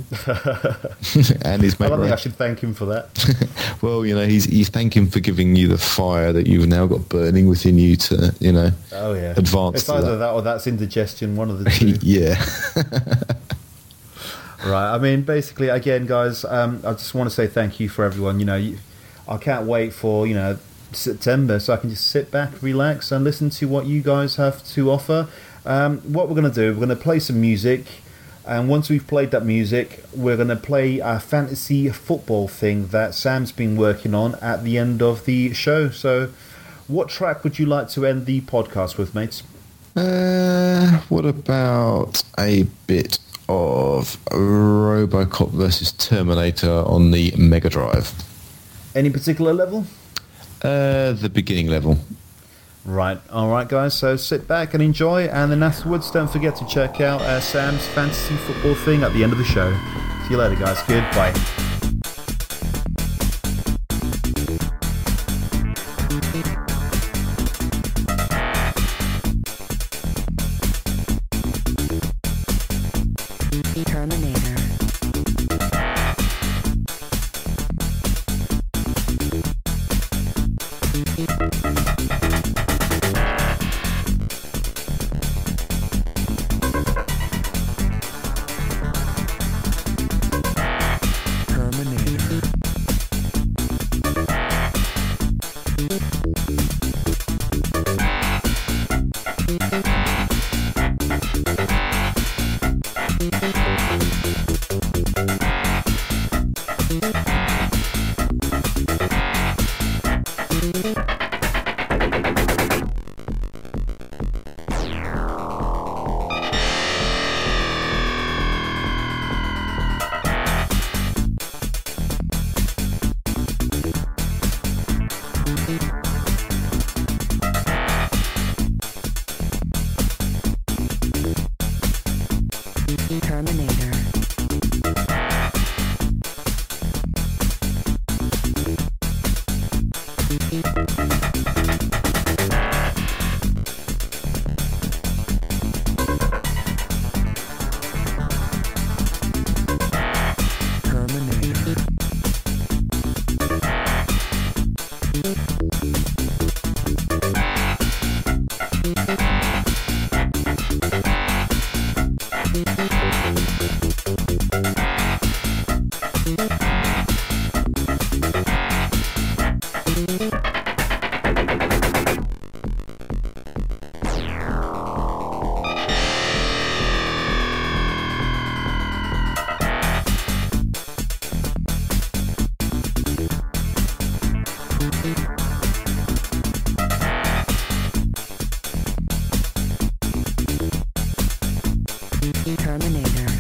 And his mate. I don't Ray. think I should thank him for that. Well, you know, he's you thank him for giving you the fire that you've now got burning within you to, you know, oh yeah, advance. It's to either that. that or that's indigestion, one of the two. Yeah. Right. I mean, basically, again, guys, um, I just want to say thank you for everyone. You know, you, I can't wait for, you know, September so I can just sit back, relax, and listen to what you guys have to offer. Um, what we're going to do, we're going to play some music, and once we've played that music, we're going to play a fantasy football thing that Sam's been working on at the end of the show. So, what track would you like to end the podcast with, mates? Uh, what about a bit of RoboCop versus Terminator on the Mega Drive? Any particular level? Uh, the beginning level. Right, all right, guys. So sit back and enjoy, and then afterwards, don't forget to check out uh, Sam's fantasy football thing at the end of the show. See you later, guys. Goodbye. Terminator. Terminator. Terminator.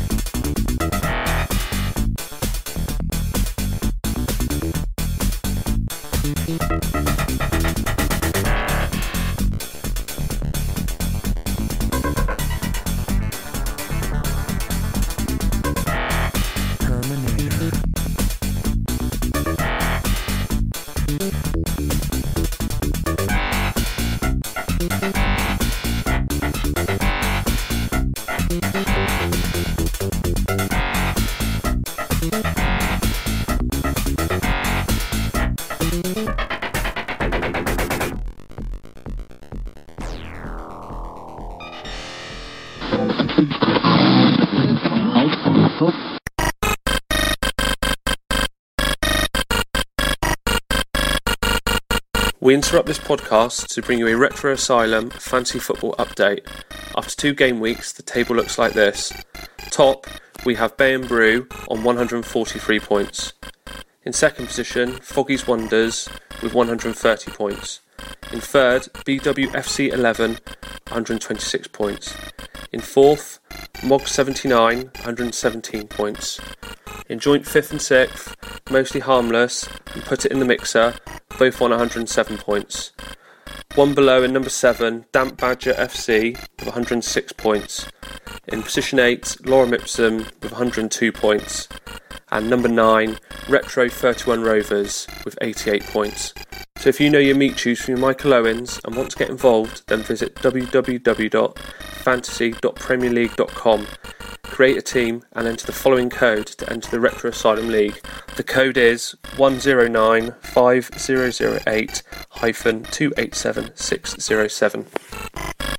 We interrupt this podcast to bring you a Retro Asylum fantasy football update. After two game weeks, the table looks like this. Top, we have Bay and Brew on one hundred forty-three points. In second position, Foggy's Wonders with one hundred thirty points. In third, B W F C eleven, one hundred twenty-six points. In fourth, Mog seventy-nine, one hundred seventeen points. In joint fifth and sixth, Mostly Harmless and Put It in the Mixer, both on one hundred seven points. One below in number seven, Damp Badger F C with one hundred six points. In position eight, Lorem Ipsum with one hundred two points. And number nine, Retro thirty-one Rovers with eighty-eight points. So if you know your meat juice from your Michael Owens and want to get involved, then visit w w w dot fantasy dot premier league dot com. Create a team and enter the following code to enter the Retro Asylum League. The code is one zero nine five zero zero eight two eight seven six zero seven.